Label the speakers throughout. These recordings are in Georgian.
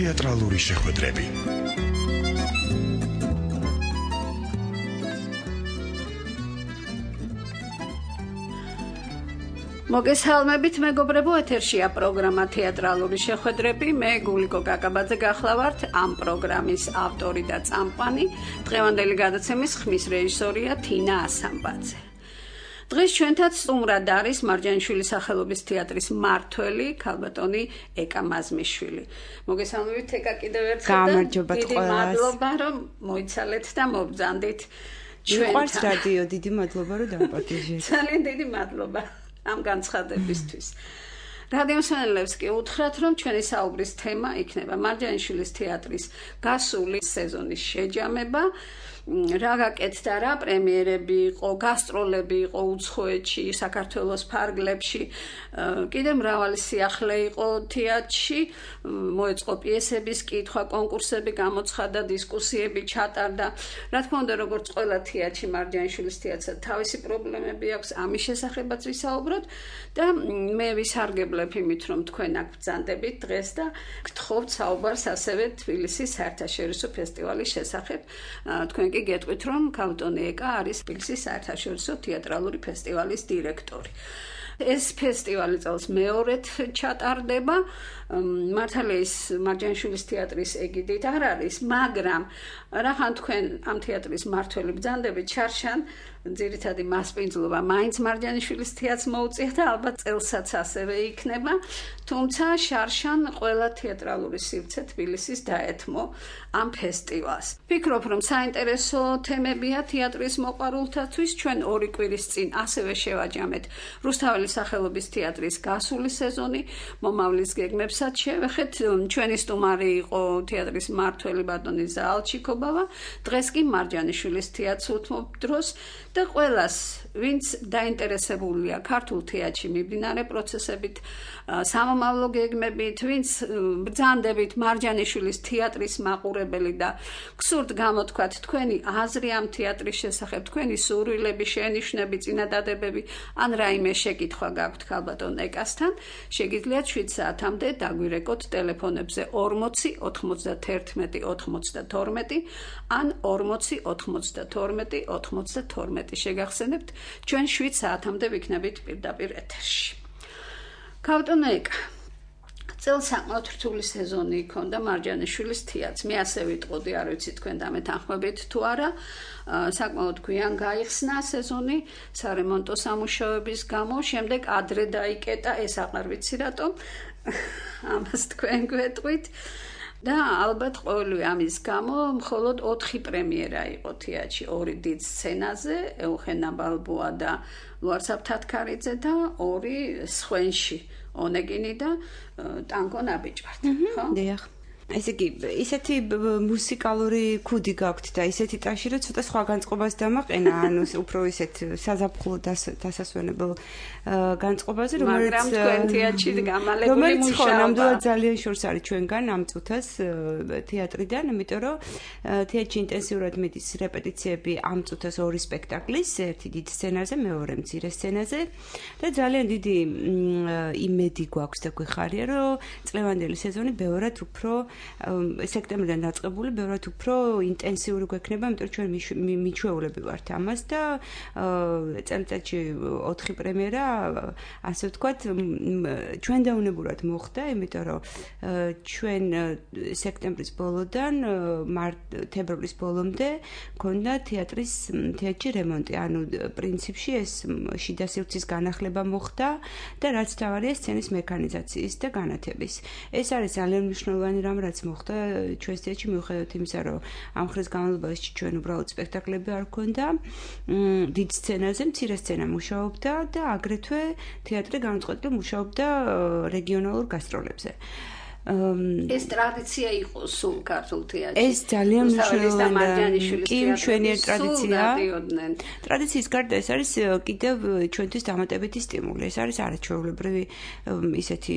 Speaker 1: თეატრალური შეხვედრები.
Speaker 2: მოგესალმებით მეგობრებო, ეთერშია პროგრამა თეატრალური შეხვედრები. მე გულიკო კაკაბაძე გახლავართ ამ პროგრამის ავტორი და წამყვანი. დღევანდელი გადაცემის ხმის რეჟისორია თინა ასამბაძე. დღეს ჩვენთან სტუმრად არის მარჯანიშვილის სახელობის თეატრის მმართველი ქალბატონი ეკა მაზმიშვილი. მოგესალმებით ეკა კიდევ ერთხელ.
Speaker 3: გამარჯობათ ყველას.
Speaker 2: მადლობა რომ მოიცალეთ და მობრძანდით ჩვენთან.
Speaker 3: მიყვარს რადიო, დიდი მადლობა რომ დავაპატიჟეთ.
Speaker 2: ძალიან დიდი მადლობა ამ განცხადებისთვის. რადიო მსმენელებს კი უთხრათ, რომ ჩვენი საუბრის თემა იქნება მარჯანიშვილის თეატრის გასული სეზონის შეჯამება. რა გაკეთდა, რა პრემიერები იყო, გასტროლები იყო უცხოეთში, საქართველოს ფარგლებში, კიდევ მრავალი სიახლე იყო თეატრში, მოეწყო პიესების კითხვა, კონკურსები გამოცხადა, დისკუსიები ჩატარდა. რა თქმა უნდა, როგორც ყველა თეატრში, მარჯანიშვილის თეატრს თავისი პრობლემები აქვს, ამის შესახებაც ვისაუბროთ და მე ვისარგებლებ იმით, რომ თქვენ აქ ბრძანდებით დღეს და გთხოვთ საუბარს ასევე თბილისის საერთაშორისო ფესტივალის შესახებ. თქვენ კი გეტყვით, რომ ქალბატონი ეკა არის თბილისის საერთაშორისო თეატრალური ფესტივალის დირექტორი. ეს ფესტივალი წელს მეორედ ჩატარდება. მართალია ის მარჯანიშვილის თეატრის ეგიდით არ არის, მაგრამ რახან თქვენ ამ თეატრის მმართველი ბრძანდებით ჩარშან ძირითადი მასპინძლობა მაინც მარჯანიშვილის თეატრს მოუწია და ალბათ წელსაც ასევე იქნება, თუმცა შარშან ყველა თეატრალური სივრცე თბილისის დაეთმო ამ ფესტივალს. ვფიქრობ, რომ საინტერესო თემებია თეატრის მოყვარულთათვის. ჩვენ 2 კვირის წინ ასევე შევაჯამეთ რუსთაველის სახელობის თეატრის გასული სეზონი, მომავლის გეგმებსაც შევეხეთ. ჩვენი სტუმარი იყო თეატრის მმართველი ბატონი ზაალჩიკობავა, დღეს კი მარჯანიშვილის თეატრს უთმობ დროს და ყველას, ვინც დაინტერესებულია ქართულ თეატრში მიმდინარე პროცესებით, სამომავლო გეგმებით, ვინც ბრძანდებით მარჯანიშვილის თეატრის მაყურებელი და გსურთ გამოთქვათ თქვენი აზრი ამ თეატრის შესახებ, თქვენი სურვილები, შენიშვნები, წინადადებები, ან რაიმე შეკითხვა გაქვთ ქალბატონ ეკასთან, შეგიძლიათ 7 საათამდე დაგვირეკოთ ტელეფონებზე 40 91 92 ან 40 92 92. შეგახსენებთ, ჩვენ 7 საათამდე ვიქნებით პირდაპირ ეთერში. ქალბატონ ეკა, წელს საკმაოდ რთული სეზონი იქონდა მარჯანიშვილის თეატრს. მე ასე ვიტყოდი, არ ვიცი თქვენ დამეთანხმებით თუ არა. საკმაოდ გვიან გაიხსნა სეზონი სარემონტო სამუშაოების გამო, შემდეგ ადრე დაიკეტა, ეს აღარ ვიცი რატომ. ამას თქვენ გვეტყვით. და ალბათ ყოველივე ამის გამო მხოლოდ 4 პრემიერა იყო თეატრში, 2 დიდ სცენაზე, ეუხენა ბალბოა და ლუარსაბ თათქარიძე და 2 სხვენში, ონეგინი და ტანგო ნაბიჯვარდი, ხო?
Speaker 3: დიახ. ესე იგი, ისეთი მუსიკალური ქუდი გაქვთ და ისეთი ტაში, რომ ცოტა სხვა განწყობას დამაყენა, ანუ უფრო ისეთ საზაფხულო დასასვენებელ განწყობაზე,
Speaker 2: მაგრამ თქვენ თეატრში გამალებული
Speaker 3: რომელიც
Speaker 2: მუშაობა.
Speaker 3: ნამდვილად ძალიან შორს არის ჩვენგან ამ წუთას თეატრიდან, იმიტომ რომ თეატრში ინტენსიურად მიდის რეპეტიციები ამ წუთას 2 სპექტაკლის, ერთი დიდ სცენაზე, მეორე მცირე სცენაზე და ძალიან დიდი იმედი გვაქვს და გვიხარია, რომ წლევანდელი სეზონი ბევრად უფრო სექტემბრიდან დაწყებული, ბევრად უფრო ინტენსიური გვექნება, იმიტომ რომ ჩვენ მიჩვეულები ვართ ამას და წელიწადში 4 პრემიერა, ასე ვთქვათ, ჩვენ დაუნებურად მოხდა, იმიტომ რომ ჩვენ სექტემბრის ბოლოდან თებერვლის ბოლომდე გქონდა თეატრში რემონტი, ანუ პრინციპში ეს შიდა სივრცის განახლება მოხდა და რაც თავარია სცენის მექანიზაციის და განათების. ეს არის ძალიან მნიშვნელოვანი რამ, რაც მოხდა ჩვენს თეატრში, მიუხედავად იმისა, რომ ამ ხრის განმავლობაში ჩვენ უბრალოდ სპექტაკლები არ გქონდა, დიდ სცენაზე, მცირე სცენა მუშაობდა და აგრეთვე თეატრი განუწყვეტლივ მუშაობდა რეგიონალურ გასტროლებზე.
Speaker 2: ეს ტრადიცია იყო სულ ქართულ თეატრში.
Speaker 3: ეს ძალიან მნიშვნელოვანი
Speaker 2: კი
Speaker 3: მშვენიერი ტრადიცია. ტრადიციის გარდა ეს არის კიდევ ჩვენთვის დამატებითი სტიმული. ეს არის არაჩვეულებრივი ისეთი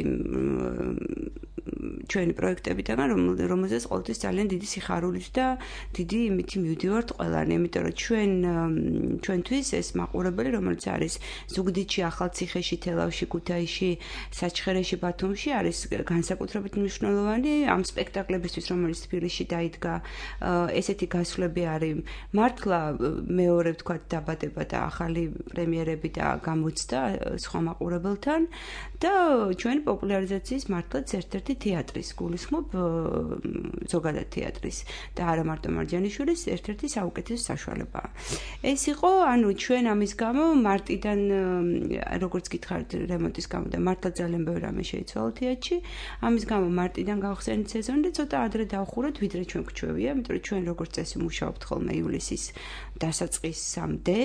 Speaker 3: ჩვენი პროექტებიდან, რომელზეც ყოველთვის ძალიან დიდი სიხარულით და დიდი იმითი მივდივართ ყველანი, იმიტომ რომ ჩვენთვის ეს მაყურებელი, რომელიც არის ზუგდიდში, ახალციხეში, თელავში, ქუთაისში, საჩხერეში, ბათუმში, არის განსაკუთრებით მნიშვნელოვანი ამ სპექტაკლებისთვის, რომელიც თბილისში დაიდგა, ესეთი გასვლები არის მართლა მეორე ვთქვათ დაბადება და ახალი პრემიერები და გამოცდა სხვა მაყურებელთან და ჩვენ პოპულარიზაციის მართლაც ერთ-ერთი თეატრის გულისხმობ ზოგადად თეატრის და არა მარტო მარჯანიშვილის ერთ-ერთი საუკეთესო საშუალებაა. ეს იყო, ანუ ჩვენ ამის გამო მარტიდან როგორც გითხარით რემონტის გამო და მართლა ძალიან ბევრი რამე შეიცვალა თეატრში. ამის გამო მარტიდან გავხსენით სეზონი და ცოტა ადრე დავხურეთ, ვიდრე ჩვენ გვჩვევია, იმიტომ რომ ჩვენ როგორც წესი მუშაობთ ხოლმე ივლისის დასაწყისამდე.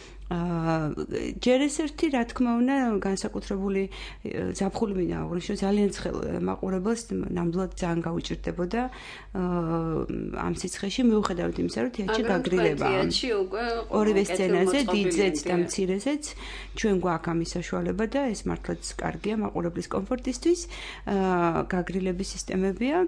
Speaker 3: ჯერ ეს ერთი, რა თქმა უნდა, განსაკუთრებული ზაფხული მინდა აღვნიშნო, ძალიან ცხელ მაყურებელს ნამდვილად ძალიან გაუჭირდებოდა ამ სიცხეში, მიუხედავად იმისა, რომ თეატრში გაგრილებაა. ორივე სცენაზე, დიდზეც და მცირეზეც, ჩვენ გვაქვს ამის საშუალება და ეს მართლაც კარგია მაყურებლის კომფორტისთვის. გაგრილების სისტემებია,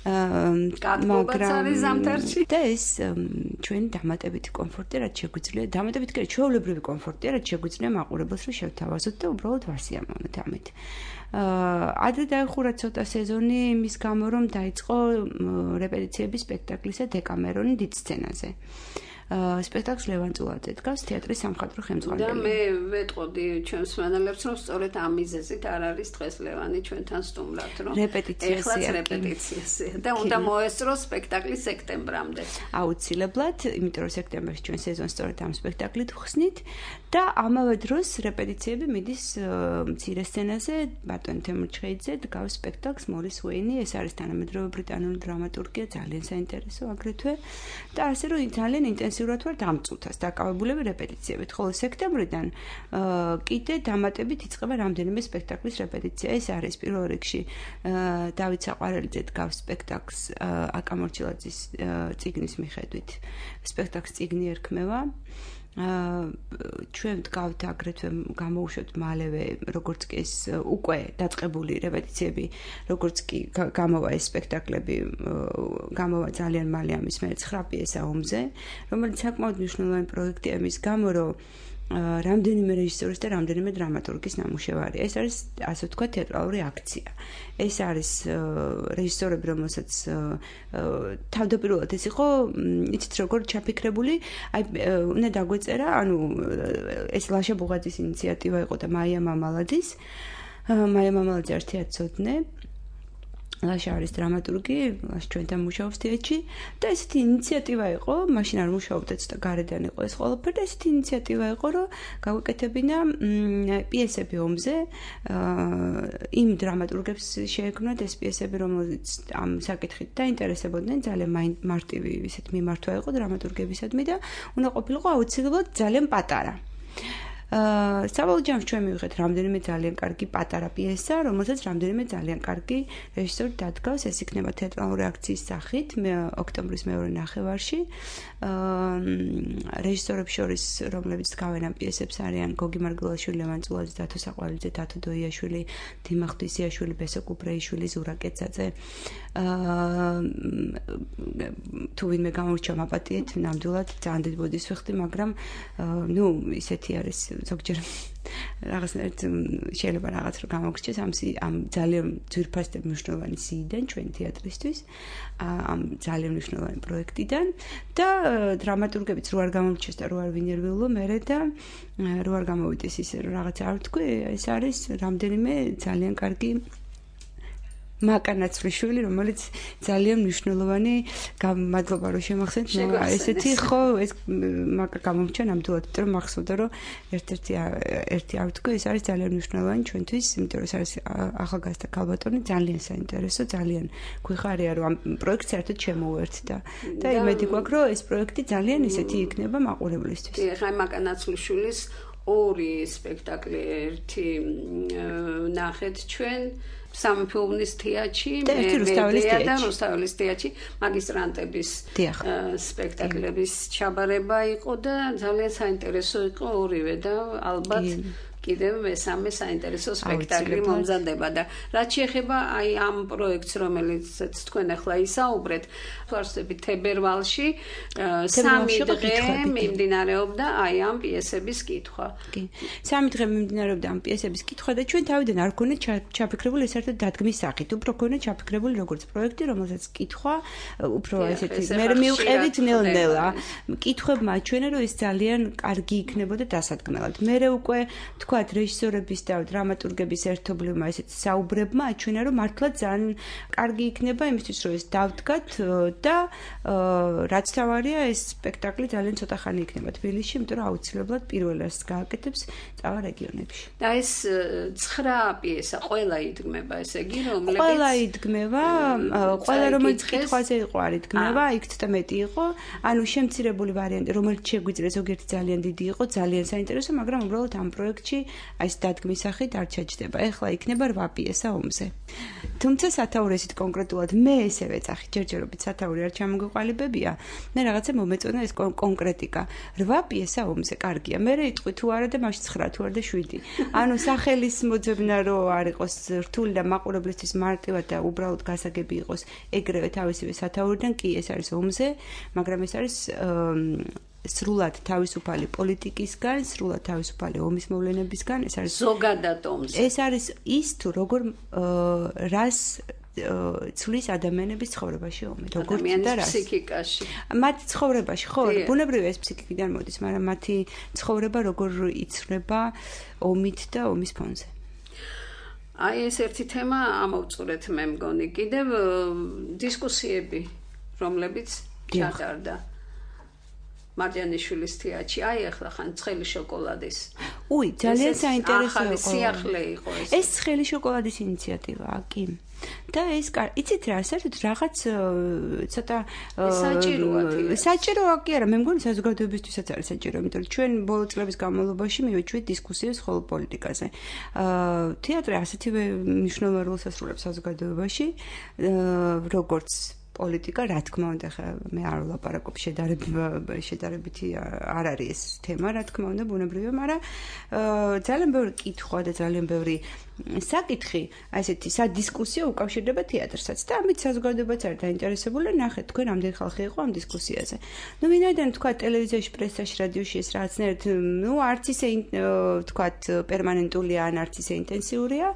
Speaker 2: მაგრამ
Speaker 3: და ეს ჩვენი დამატებითი კომფორტი, რაც შეგვიძლია, დამატებით კი ჩვეულებრივი კომფორტია, რაც შეგვიძლია მაყურებელს რომ შევთავაზოთ და უბრალოდ ვასიამოვნოთ ამით. ადრე დაიხურა ცოტა სეზონი იმის გამო, რომ დაიწყო რეპეტიციები სპექტაკლისა დეკამერონი დიდ სცენაზე. სპექტაკლს ლევან წულაძე დგას თეატრის სამხატვრო ხელმძღვანელი.
Speaker 2: და მე ვეტყოდი ჩვენს მანალებს, რომ სწორედ ამ მიზეზით არ არის დღეს ლევანი ჩვენთან სტუმრად, რომ რეპეტიციაზე და უნდა მოესწროს სპექტაკლი სექტემბრამდე.
Speaker 3: აუცილებლად, იმიტომ რომ სექტემბერში ჩვენ სეზონს სწორედ ამ სპექტაკლით ვხსნით და ამავე დროს რეპეტიციები მიდის მცირე სცენაზე, ბატონ თემურ ჩხეიძე დგავს სპექტაკლს მოლის უეინი, ეს არის თანამედროვე ბრიტანული დრამატურგია, ძალიან საინტერესო აგრეთვე და ასე რომ ძალიან ინტენსიურად ვართ ამ წუთას დაკავებულები რეპეტიციებით, ხოლო სექტემბრიდან კიდე დამატებით იწყება რამდენიმე სპექტაკლის რეპეტიცია. ეს არის პირველ რიგში დავით საყვარელიძე დგავს სპექტაკლს აკა მორჩილაძის წიგნის მიხედვით. სპექტაკლს წიგნი ერქმევა. ჩვენ ვდგავთ აგრეთვე გამოუშვებთ მალევე როგორც კი ეს უკვე დაწყებული რეპეტიციები, როგორც კი გამოვა ეს სპექტაკლები, გამოვა ძალიან მალე ამის მერე 9 პიესა ომზე, რომელიც საკმაოდ მნიშვნელოვანი პროექტია იმის გამო, რომ რამდენიმე რეჟისორის და რამდენიმე დრამატურგის ნამუშევარი. ეს არის, ასე ვთქვათ, თეატრალური აქცია. ეს არის რეჟისორები, რომელსაც თავდაპირველად ეს იყო, იცით როგორ ჩაფიქრებული, აი უნდა დაგვეწერა, ანუ ეს ლაშა ბუღაძის ინიციატივა იყო და მაია მამალაძის. მაია მამალაძე არ თეატროდნე. ლაშა არის დრამატურგი, ლაშა ჩვენთან მუშაობს თეატრში და ესეთი ინიციატივა იყო, მაშინ არ მუშაობდა ცოტა გარედან იყო ეს ყველაფერი და ესეთი ინიციატივა იყო, რომ გაგვეკეთებინა პიესები ომზე, იმ დრამატურგებს შეექმნათ ეს პიესები, რომელიც ამ საკითხით დაინტერესებოდნენ, ძალიან მარტივი ისეთ მიმართვა იყო დრამატურგებისადმი და უნდა ყოფილიყო აუცილებლად ძალიან პატარა. საბოლოო ჯამში ჩვენ მივიღეთ რამდენიმე ძალიან კარგი პატარა პიესა, რომელსაც რამდენიმე ძალიან კარგი რეჟისორი დადგავს, ეს იქნება თეატრალური აქციის სახით ოქტომბრის მეორე ნახევარში. რეჟისორებს შორის, რომლებიც დგავენ ამ პიესებს არიან გოგი მარგველაშვილი, ლევან წულაძე, დათო საყვარელიძე, დათო დოიაშვილი, დიმა ღვთისიაშვილი, ბესო კუბრეიშვილი, ზურა კეცაძე. თუ ვინმე გამორჩა მაპატიეთ, ნამდვილად ძალიან დიდ ბოდის ვიხდი, მაგრამ ნუ ისეთი არის ზოგჯერ რაღაცნაირად შეიძლება რაღაც რომ გამოგრჩეს ამ ძალიან ძვირფას და მნიშვნელოვანი სიიდან ჩვენ თეატრისთვის, ამ ძალიან მნიშვნელოვანი პროექტიდან და დრამატურგებიც რო არ გამორჩეს და რო არ ვინერვიულო მერე და რო არ გამოვიდეს ისე რომ რაღაც არ ვთქვი, ეს არის რამდენიმე ძალიან კარგი მაკანაცვლიშვილი, რომელიც ძალიან მნიშვნელოვანი მადლობა რომ შემახსენეთ. ესეთი ხო ეს მაკა გამომჩა ნამდვილად, იმიტომ რომ მახსოვდა რომ ერთი არ ვთქვი, ეს არის ძალიან მნიშვნელოვანი ჩვენთვის, იმიტომ რომ ეს არის ახალგაზრდა ქალბატონი, ძალიან საინტერესო, ძალიან გვიხარია რომ ამ პროექტს საერთოდ შემოვერთდა და იმედი გვაქვს რომ ეს პროექტი ძალიან ისეთი იქნება მაყურებლისთვის.
Speaker 2: ხა მაკანაცვლიშვილის ორი სპექტაკლი ერთი ნახეთ ჩვენ სამფილმის თეატრში,
Speaker 3: და
Speaker 2: რუსთაველის თეატრში მაგისტრანტების სპექტაკლების ჩაბარება იყო და ძალიან საინტერესო იყო ორივე და ალბათ კიდევ მესამე საინტერესო სპექტაკლი მომზადება და რაც შეეხება აი ამ პროექტს, რომელიც თქვენ ახლა ისაუბრეთ, ვარსებით თებერვალში 3 დღე მიმდინარეობდა აი ამ პიესების კითხვა.
Speaker 3: კი. 3 დღე მიმდინარეობდა ამ პიესების კითხვა და ჩვენ თავიდან არ გქონდათ ჩაფიქრებული ეს საერთოდ დადგმის სახით. უფრო გქონდათ ჩაფიქრებული როგორც პროექტი, რომელსაც კითხვა უფრო ესეთი მე მივყევით ნელ-ნელა. კითხვებმა აჩვენა, რომ ეს ძალიან კარგი იქნებოდა დასადგმელად. მე უკვე თქვათ რეჟისორების და დრამატურგების ერთობლივმა ესეთ საუბრებმა აჩვენა, რომ მართლა ძალიან კარგი იქნება იმისთვის, რომ ეს დავდგათ და რაც თავარია ეს სპექტაკლი ძალიან ცოტა ხანი იქნება თბილისში, იმიტომ რომ აუცილებლად პირველას გააკეთებს წავა რეგიონებში.
Speaker 2: და ეს 9 პიესა ყველა იდგმება, ესე იგი, რომლებიც
Speaker 3: ყველა იდგმება, ყველა რომელიც კითხვაზე იყო არ იდგმება, იქ ცოტა მეტი იყო, ანუ შემცირებული ვარიანტი, რომელიც შეგვიძლია ზოგიერთი ძალიან დიდი იყო, ძალიან საინტერესო, მაგრამ უბრალოდ ამ პროექტში აი ეს დადგმის სახით არ ჩაჯდება. ეხლა იქნება 8 პიესა ომზე. თუმცა სათაურესით კონკრეტულად მე ესე ვეძახი, ჯერჯერობით სათაური არ ჩამოგეყალიბებია. მე რაღაცა მომეწონა ეს კონკრეტიკა. 8 პიესა ომზე, კარგია. მე იტყვი თუ არა და მაშინ 9 თუ არა და 7. ანუ სახელის მოძებნა რო არ იყოს რთული და მაყურებლისთვის მარტივად და უბრალოდ გასაგები იყოს ეგრევე თავისივე სათაურიდან, კი ეს არის ომზე, მაგრამ ეს არის სრულად თავისუფალი პოლიტიკისგან, სრულად თავისუფალი ომის მოვლენებისგან, ეს არის
Speaker 2: ზოგადად ომზე.
Speaker 3: ეს არის ის თუ როგორ რას ცვლის ადამიანების ცხოვრებაში ომი, როგორც და რას.
Speaker 2: ფსიქიკაში.
Speaker 3: მათი ცხოვრებაში, ხო, ბუნებრივია ეს ფსიქიკიდან მოდის, მაგრამ მათი ცხოვრება როგორ იცვლება ომით და ომის ფონზე.
Speaker 2: აი ეს ერთი თემა ამოვწურეთ მე მგონი. კიდევ დისკუსიები, რომლებიც ჩატარდა მარჯანიშვილის თეატრში. აი ახლა ხან ცხელი შოკოლადის.
Speaker 3: უი, ძალიან საინტერესო
Speaker 2: იყო. სიახლე იყო ეს.
Speaker 3: ეს ცხელი შოკოლადის ინიციატივაა, კი. და ეს იცით რა, საერთოდ რაღაც ცოტა საჭიროა კი არა, მე მგონი საზოგადოებისთვისაც არის საჭირო, იმიტომ რომ ჩვენ ბოლო წლების განმავლობაში მივეჩვით დისკუსიებს ხოლმე პოლიტიკაზე. თეატრი ასეთივე მნიშვნელოვან როლს ასრულებს საზოგადოებაში, როგორც პოლიტიკა, რა თქმა უნდა, მე არ ვლაპარაკობ შედარებითი არ არის ეს თემა, რა თქმა უნდა, ბუნებრივია, მაგრამ ძალიან ბევრი კითხვა და ძალიან ბევრი საკითხი, ასეთი სადისკუსიო უკავშირდება თეატრსაც და ამით საზოგადოებაც არის დაინტერესებული, ნახეთ, თქვენ რამდენი ხალხი იყო ამ დისკუსიაზე. ნუ ვინაიდან თქვა ტელევიზიაში, პრესაში, რადიოში ეს რაღაცნაირად, ნუ არც ისე თქვა პერმანენტულია, ან არც ისე ინტენსიურია.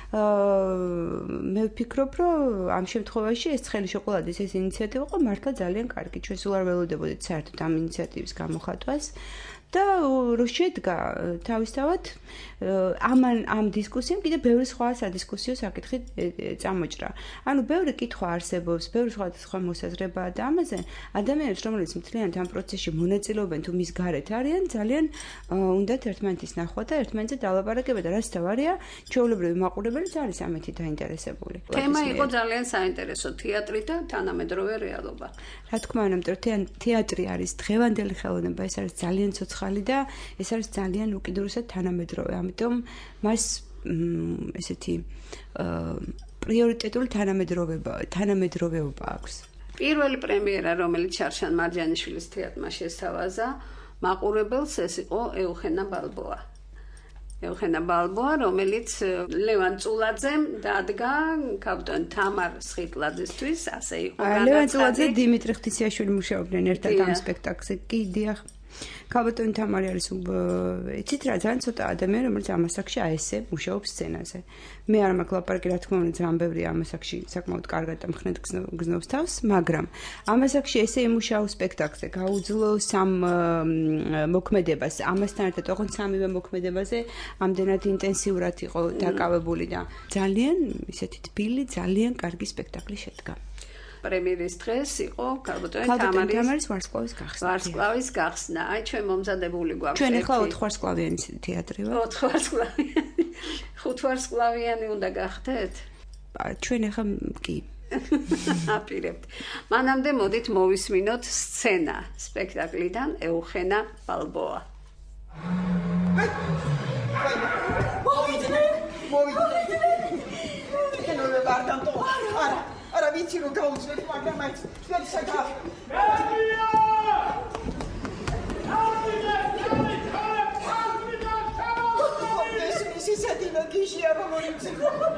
Speaker 3: მე ვფიქრობ, რომ ამ შემთხვევაში ეს ცხელი შოკოლადის ეს ინიციატივა იყო მართლა ძალიან კარგი. ჩვენ სულ არ ველოდებოდით საერთოდ ამ ინიციატივის გამოხატვას. და რო შედგა თავისთავად ამ დისკუსიამ კიდე ბევრი სხვა სადისკუსიო საკითხი წამოჭრა. ანუ ბევრი კითხვა არსებობს, ბევრი სხვა მოსაზრებაა და ამაზე ადამიანებს, რომლებიც მთლიანად ამ პროცესში მონაწილეობენ თუ მის გარეთ არიან, ძალიან უნდათ ერთმანეთის ნახვა და ერთმანეთზე დალაპარაკება და რაც თავარია, ჩვეულებრივი მაყურებელიც არის ამით დაინტერესებული.
Speaker 2: თემა იყო ძალიან საინტერესო, თეატრი და თანამედროვე რეალობა.
Speaker 3: რა თქმა უნდა, იმიტომ თეატრი არის დღევანდელი ხელოვნება, ეს არის ძალიან ცოცხალი და ეს არის ძალიან უკიდურესად თანამედროვე. ამიტომ მას ესეთი პრიორიტეტული თანამედროვეობა აქვს.
Speaker 2: პირველი პრემიერა, რომელიც შარშან მარჯანიშვილის თეატრმა შესთავაზა, მაყურებელს ეს იყო ეუხენა ბალბოა. ეუხენა ბალბოა, რომელიც ლევან წულაძემ დადგა კაპიტან თამარ სხიტლაძისთვის, ასე იყო განაცხადი.
Speaker 3: ლევან წულაძე და დიმიტრი ღვთისიაშვილი მუშაობდნენ ერთად ამ სპექტაკლზე. კი, დიახ. კაპიტანი თამარი არის იცით რა, ძალიან ცოტა ადამიანი, რომელიც ამ ასაკში აესე მუშაობს სცენაზე. მე არ მაქვს ლაპარაკი, რა თქმა უნდა, ძალიან ბევრი ამ ასაკში საკმაოდ კარგად და მხნედ გზნობს თავს, მაგრამ ამ ასაკში ესე იმუშაო სპექტაკლზე, გაუძლო სამ მოქმედებას, ამასთან ერთად ოღონდ სამივე მოქმედებაზე ამდენად ინტენსიურად იყო დაკავებული და ძალიან ისეთი თბილი, ძალიან კარგი სპექტაკლი შედგა.
Speaker 2: პრემიერის დღეს იყო კაპიტანი თამარის ვარსკვლავის გახსნა. აი ჩვენ მომზადებული გვაქვს.
Speaker 3: ჩვენ ახლა 4 ვარსკვლავიანი თეატრი ვარ.
Speaker 2: 4 ვარსკვლავიანი. 5 ვარსკვლავიანი უნდა გახდეთ?
Speaker 3: ჩვენ ახლა კი.
Speaker 2: აპირებთ. მანამდე მოდით მოვისმინოთ სცენა სპექტაკლიდან ეუხენა ბალბოა.
Speaker 1: არა ვიცი რომ გაუძლებ, მაგრამ მაინც თქვენ საკითხი. რომ იცი.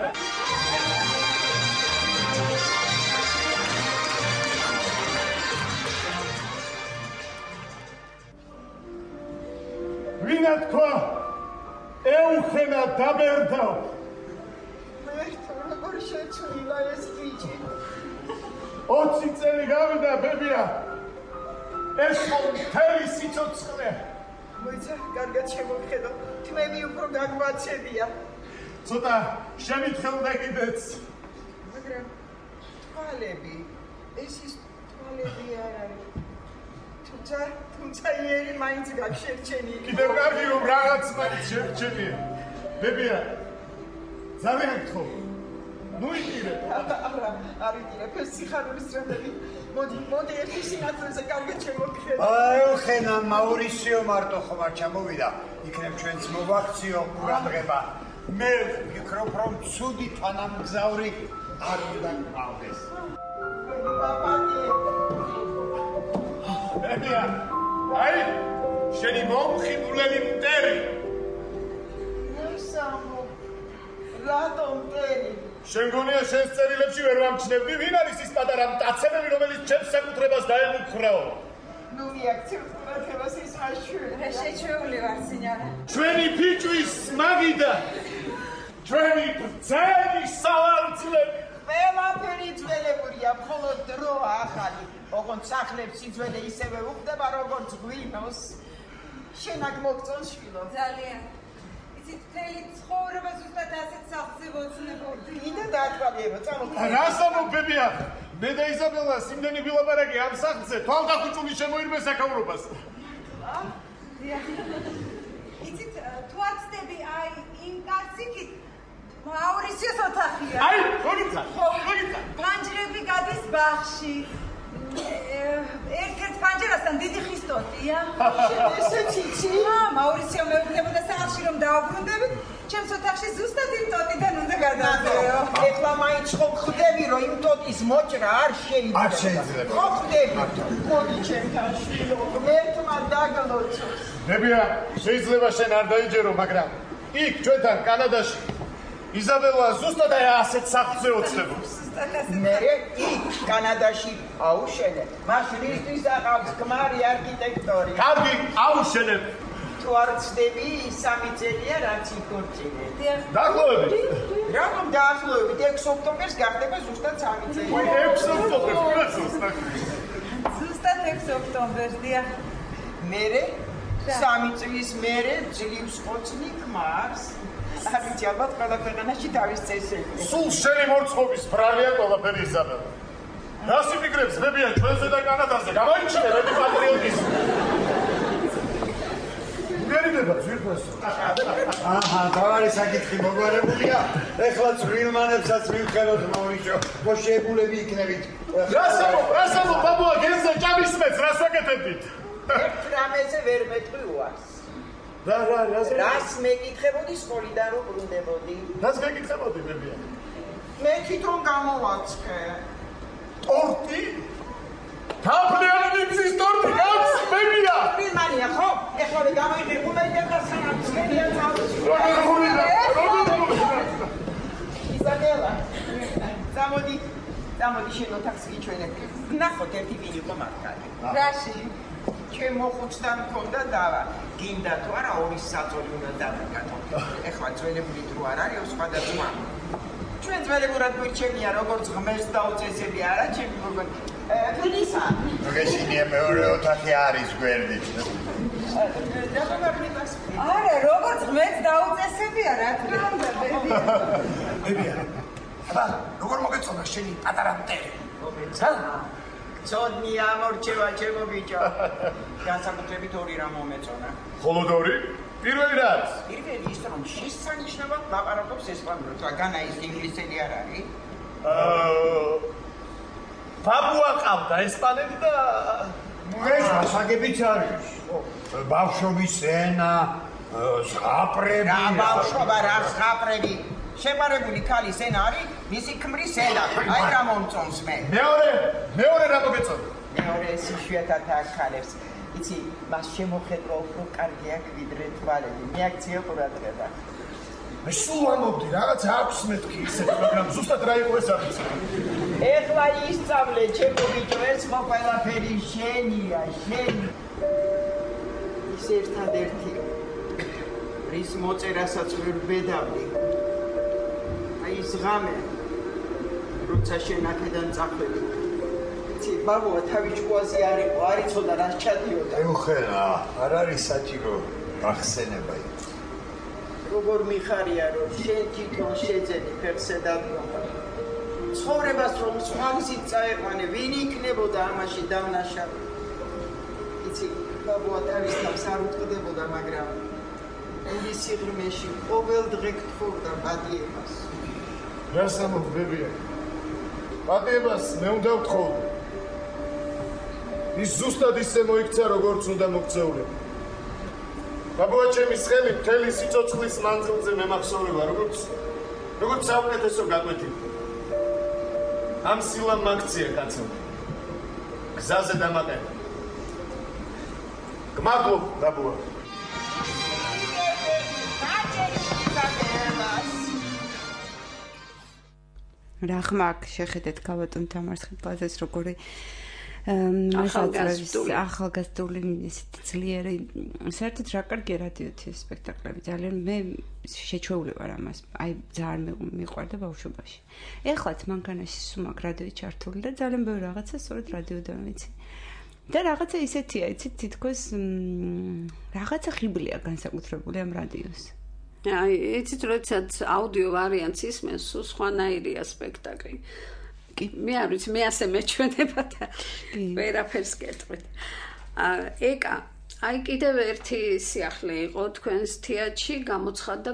Speaker 4: ვინა თქვა ეუხენა დაბერდაო.
Speaker 1: მე როგორ შეცვლილა ეს ბიჭი.
Speaker 4: 20 წელი გავიდა ბებია. ეს მთელი სიცოცხლე.
Speaker 1: მოიცა, კარგად შემოხედო. თმები უფრო გაგვაცებია.
Speaker 4: ცოტა შემითხელდა კიდეც.
Speaker 1: მაგრამ თვალები, ეს ის თვალები არ არის. თუმცა იერი მაინც გაგშერჩენილი.
Speaker 4: კიდევ კარგი რომ რაღაც მაინც შევჩენია. ბებია, ძალიან გთხოვ. ნუ იტირე.
Speaker 1: არ იტირებ, ეს სიხარულის დროები. მოდი ერთი სინათლეზე კარგად შემოხედო.
Speaker 5: ეუხენა მაურისიო მარტო ხომ არ ჩამოვიდა. იქნებ ჩვენც მოვაქციო ყურადღება. მე ვფიქრობ რომ ცუდი თანამგზავრი არ უნდა გყავდეს.
Speaker 4: ბებია, აი, შენი მომხიბვლელი მტერი.
Speaker 1: მოსამო, რატომ მტერი?
Speaker 4: შენ გონია შენს წერილებში ვერ ვამჩნევდი, ვინ არის ის პატარა მტაცებელი, რომელიც ჩემს საკუთრებას დაემუქრაო?
Speaker 1: ნუ რეაქციულ ყურადღებას ის მაშინ.
Speaker 6: შეჩეული ვარ სინიორა.
Speaker 4: ჩვენი ფიჭვის მაგიდა, ჩვენი ბრძენი სავარძლები.
Speaker 1: ყველაფერი ძველებურია, მხოლოდ დრო ახალი. ოღონდ სახლებს სიძველე ისევე უხდება, როგორც ღვინოს. შენ აქ მოგწონს შვილო?
Speaker 6: ძალიან. იცით, მთელი ცხოვრება ზუსტად ასეთ სახლზე ვოცნებობდი.
Speaker 1: კიდე დაათვალიერო, წამოდი.
Speaker 4: რასამო ბებია, მე და იზაბელა სიმდენი ვილაპარაკი ამ სახლზე, თვალდახუჭული შემოირმე საკავრობას.
Speaker 6: იცით, თუ აცდები აი იმ კაციკით მაურისიოს ოთახია.
Speaker 4: აი, გოგიცა, გოგიცა.
Speaker 6: ფანჯრები გადის ბაღში. ერთ-ერთ ფანჯრასთან დიდი ხისტოტია.
Speaker 1: ესეც იცი?
Speaker 6: მაურისიო მეუბნებოდა სახლში რომ დაუბრუნდებით, ჩემს ოთახში ზუსტად იმ ტოტიდან უნდა გადავდეო.
Speaker 1: ეხლა მაინც ხო ხვდები, რომ იმ ტოტის მოჭრა არ შეიძლება.
Speaker 5: არ შეიძლება.
Speaker 1: ხო ხვდები. მოდი ჩემთან შვილო, ღმერთმა დაგლოცოს.
Speaker 4: ბებია, შეიძლება შენ არ დაიჯერო, მაგრამ იქ ჩვენთან კანადაში იზაბელა ზუსტად აი ასეთ სახლზე ოცნებობს.
Speaker 1: მე იქ კანადაში აუშენე. მაშინ ისთვის აყავს ქმარი არქიტექტორი.
Speaker 4: კარგი, აუშენებ.
Speaker 1: თუ არ ცდები, 3 წელია რაც იქორწინე.
Speaker 4: დაახლოებით.
Speaker 1: რატომ დაახლოებით? 6 ოქტომბერს გახდება ზუსტად 3 წელი.
Speaker 4: 6 ოქტომბერს, ზუსტად.
Speaker 6: ზუსტად 6 ოქტომბერს, დიახ.
Speaker 1: მერე 3 წლის მერე ძლივს ხოცნი ქმარს. არიცი ალბათ ყველა ქვეყანაში თავის წესები.
Speaker 4: სულ შენი მორცხობის ბრალია ყველაფერი იზაბელა. რას იფიქრებს ბებია ჩვენზე და კანადაზე? გამოიჩინე რები პატრიოტიზმი. მერიდება ძვირფასო.
Speaker 5: აჰა, თავარი საკითხი მოგვარებულია. ეხლა წვრილმანებსაც მივხედოთ მოვიჭო. მოშეგულები იქნებით.
Speaker 4: რასამო ბაბუა გენზე ჭამისმეც რას ვაკეთებდით?
Speaker 1: ერთ რამეზე ვერ მეტყვი უარს. რას მეკითხებოდი სკოლიდან რომ ბრუნდებოდი?
Speaker 4: რას გეკითხებოდი ბებია?
Speaker 1: მე თვითონ გამოვაცხე.
Speaker 4: ტორტი? თაფლიანი ნიფსის ტორტი გაქვს ბებია?
Speaker 1: მანია ხო? ეხლა გამოიღე უმეტეს და სანამ ძვენია წავიდი. იზაბელა. დამოდი შენ ოთახს გიჩვენებ. ნახოთ ერთი ვინ იყო მართალი.
Speaker 6: რაში?
Speaker 1: ჩემ მოხუცთან მქონდა დავა. გინდა თუ არა ორი საწოლი უნდა დავიკატო. ეხლა ძველებული დრო არ არის სხვადასხვა. ჩვენ ძველებურად გვირჩენია როგორც ღმერთს დაუწესები არა ჩემი გოგონა. ფინისა.
Speaker 5: მოგესინია მეორე ოთახი არის გვერდით.
Speaker 6: არა, როგორც ღმერთს დაუწესებია, რა თქმა უნდა, ბებია.
Speaker 5: ბებია. აბა, როგორ მოგეწონა შენი პატარა მტერი?
Speaker 1: მომეცა? ცოდნი ამორჩევა ჩემო ბიჭო. განსაკუთრებით ორი რამ მომეწონა.
Speaker 4: ხოლოდ ორი? პირველი რა არის?
Speaker 1: პირველი ის რომ შესანიშნავად ლაპარაკობს ესპანურად, რადგან ის ინგლისელი არ არის.
Speaker 4: ბაბუა ყავდა ესპანელი და
Speaker 5: ეს მასაგებიც არის. ბავშვობის ენა, ზღაპრები.
Speaker 1: რა ბავშვობა, რა ზღაპრები. შეპარებული ქალის ენა არის მისი ქმრის ენა. აი რა მომწონს მე.
Speaker 4: მეორე რა მოგეწონა?
Speaker 1: მეორე ეს იშვიათად აქალებს. იცი, მას შემოხედვა უფრო კარგი აქვს ვიდრე თვალები. მიაქციო ყურადღება.
Speaker 4: აი სულ ამობდი რაღაც აქვს მეთქი ისეთი, მაგრამ ზუსტად რა იყო ეს არ ვიცი.
Speaker 1: ეხლა ისწავლე ჩემო ბიჭო, ეს ხო ყველაფერი შენია, შენი. ის ერთადერთი რის მოწერასაც ვერ ბედავდი. აი ის ღამე, როცა შენ აქედან წახვედი. იცი, ბაბუა თავი ჭკუაზე არ იყო, არ იცოდა რა ჩადიოდა.
Speaker 5: ეუხელა, არ არის საჭირო ახსენება იქ.
Speaker 1: როგორ მიხარია, რომ შენ თვითონ შეძენი ფერსე დადგომა. ცხოვრებას რომ სხვა გზით წაეყვანე, ვინ იქნებოდა ამაში დამნაშავე? იცი, ბაბუა თავის თავს არ უტყდებოდა, მაგრამ ის სიღრმეში ყოველ დღე გთხოვდა პატიებას.
Speaker 4: რას ამობებია? პატიებას მე უნდა ვთხოვდე. ის ზუსტად ისე მოიქცა, როგორც უნდა მოქცეულიყო. ბაბუა ჩემი სხემი მთელი სიცოცხლის მანძილზე მემახსოვრება, როგორც საუკეთესო გაკვეთილი. ამ სილამ მაქცია კაცო. გზაზე დამაყენა. გმადლობ, ბაბუა.
Speaker 3: რა ხმა აქვს შეხედეთ ქალბატონ თამარხიბაძეს როგორი ახალგაზრდული ისეთი ძლიერი საერთოდ რა კარგი რადიოთი სპექტაკლები ძალიან მე შეჩვეული ვარ ამას აი ძალიან მიყვარდა ბავშვობაში ეხლაც მანქანაში სუმაკ რადიო ჩართული და ძალიან ბევრი რაღაცა სწორედ რადიოდან ვიცი და რაღაცა ისეთია იცით თითქოს რაღაცა ხიბლია განსაკუთრებული ამ რადიოს
Speaker 2: აი იცით როდესაც აუდიო ვარიანტს ისმენს სულ სხვანაირია სპექტაკლი მე არ ვიცი მე ასე მეჩვენება და ვერაფერს გეტყვით ეკა აი კიდევ ერთი სიახლე იყო თქვენს თეატრში გამოცხადდა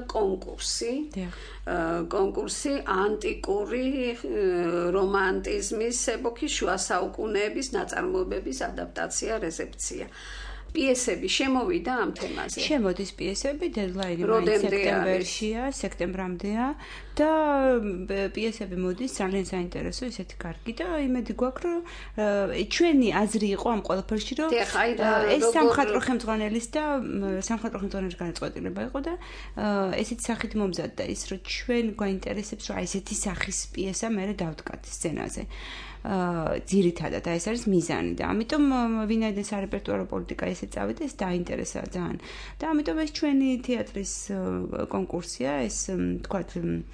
Speaker 2: კონკურსი ანტიკური რომანტიზმის ეპოქის შუა საუკუნეების ნაწარმოებების ადაპტაცია რეცეპცია პიესები შემოვიდა ამ თემაზე.
Speaker 3: შემოდის პიესები, დედლაინი სექტემბრამდეა და პიესები მოდის ძალიან საინტერესო, ისეთი კარგი და იმედი გვაქვს, რომ ჩვენი აზრი იყო ამ ყველაფერში, რომ ეს სამხატვრო ხელმძღვანელის და სამხატვრო ხელმძღვანელის განაწყვეტილება იყო და ესეთი სახით მომზადდა ის, რომ ჩვენ გვაინტერესებს, რომ აი ესეთი სახის პიესა მე დავდგათ სცენაზე. ძირითადად ეს არის მიზანი და ამიტომ ვინაიდან სარეპერტუარო პოლიტიკა ესე წავიდა ეს დაინტერესა ძალიან და ამიტომ ეს ჩვენი თეატრის კონკურსია ეს თქვათ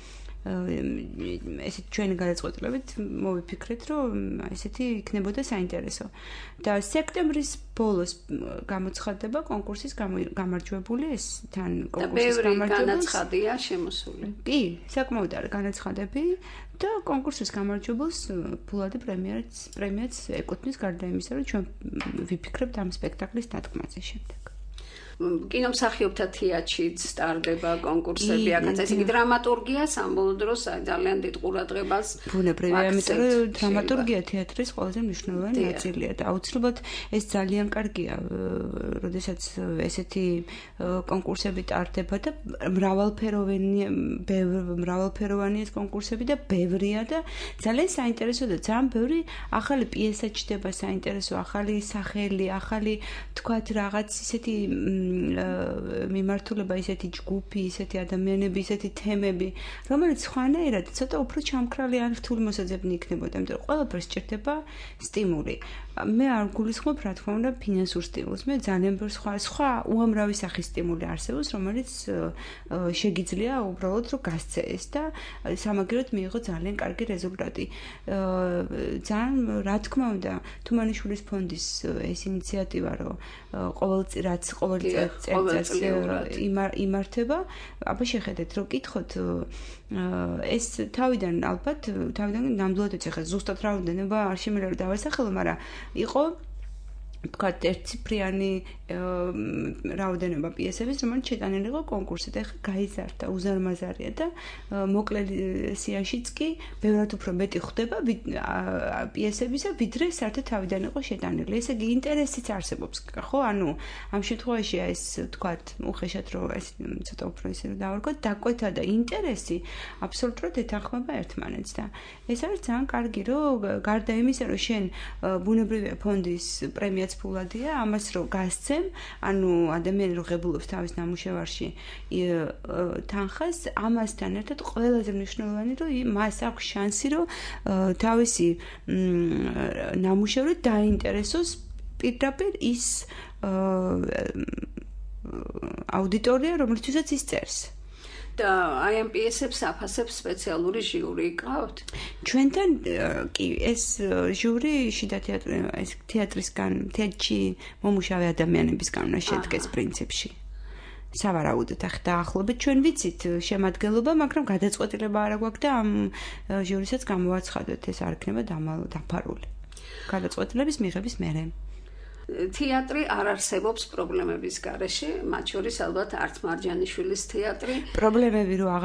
Speaker 3: ესეთ ჩვენი გადაწყვეტილებით მოვიფიქრეთ რომ ესეთი იქნებოდა საინტერესო და სექტემბრის ბოლოს გამოცხადდება კონკურსის გამარჯვებული ეს თან კონკურსის გამარჯვებული
Speaker 2: განაცხადია შემოსული
Speaker 3: კი საკმაოდ არის განაცხადები და კონკურსის გამარჯვებულს ფულადი პრემიაც ეკუთვნის გარდა იმისა რომ ჩვენ ვიფიქრებთ ამ სპექტაკლის დადგმაზე შემდეგ
Speaker 2: კინომსახიობთა თეატრშიც სტარდება კონკურსები, აქაც ესე იგი დრამატურგია სამბოლოო დროს ძალიან დიდ ყურადღებას.
Speaker 3: ბუნებრივია, იმიტომ რომ დრამატურგია თეატრის ყველაზე მნიშვნელოვანი ნაწილია და აუცილებლად ეს ძალიან კარგია, როდესაც ესეთი კონკურსები ტარდება და მრავალფეროვანია ეს კონკურსები და ბევრია და ძალიან საინტერესო და ძალიან ბევრი ახალი პიესა ჩდება საინტერესო, ახალი სახელი, ახალი თქვათ რაღაც ისეთი მიმართულება ისეთი ჯგუფი, ისეთი ადამიანები, ისეთი თემები, რომელიც სხვანაირად ცოტა უფრო ჩამქრალი ან რთული მოსაძებნი იქნებოდა, იმიტომ რომ ყველაფერს სჭირდება სტიმული. მე არ გულისხმობ, რა თქმა უნდა, ფინანსურ სტიმულს. მე ძალიან ბევრ სხვა უამრავი სახის სტიმული არსებობს, რომელიც შეგიძლია უბრალოდ რომ გასცეს და სამაგიეროდ მიიღო ძალიან კარგი რეზულტატი. ძალიან რა თქმა უნდა, თუმანიშვილის ფონდის ეს ინიციატივა, რომ ყოველ წელს იმართება, აბა შეხედეთ, რომ კითხოთ ეს თავიდან ნამდვილად ეცახა ზუსტად რაოდენობა არ შემიძლია რომ დავასახელო, მაგრამ იყო თქვათ ერთციფრიანი რაოდენობა პიესების, რომელიც შეტანილი იყო კონკურსზე. ეხლა გაიზარდა, უზარმაზარია და მოკლედ სიაშიც კი ბევრად უფრო მეტი ხდება პიესებისა, ვიდრე საერთოდ თავიდან იყო შეტანილი. ესე იგი, ინტერესიც არსებობს, ხო? ანუ ამ შემთხვევაში ეს თქვათ, უხეშად რომ ეს ცოტა უფრო ისე რომ დავარქოთ, დაკვეთა და ინტერესი აბსოლუტურად ეთანხმება ერთმანეთს და ეს არის ძალიან კარგი, რომ გარდა იმისა, რომ შენ ბუნებრივია ფონდის პრემიაც ფულადია, ამას რო გასცემ, ანუ ადამიანი რო ღებულობს თავის ნამუშევარში თანხას, ამასთან ერთად ყველაზე მნიშვნელოვანი რომ მას აქვს შანსი რომ თავისი ნამუშევრით დაინტერესოს პირდაპირ ის აუდიტორია, რომლითაც ის წერს.
Speaker 2: და აი ამ პიესებს აფასებს სპეციალური ჟიური ყავთ?
Speaker 3: ჩვენთან კი ეს ჟიური შიდა თეატრისგან, თეატრში მომუშავე ადამიანებისგან უნდა შედგეს პრინციპში. სავარაუდოდ დაახლოებით ჩვენ ვიცით შემადგენლობა, მაგრამ გადაწყვეტილება არ აქვს და ამ ჟიურისაც გამოვაცხადოთ, ეს არ იქნება დაფარული. გადაწყვეტილების მიღების მერე.
Speaker 2: თეატრი არ არსებობს პრობლემების გარეშე, მათ შორის ალბათ არც მარჯანიშვილის თეატრი.
Speaker 3: პრობლემები რო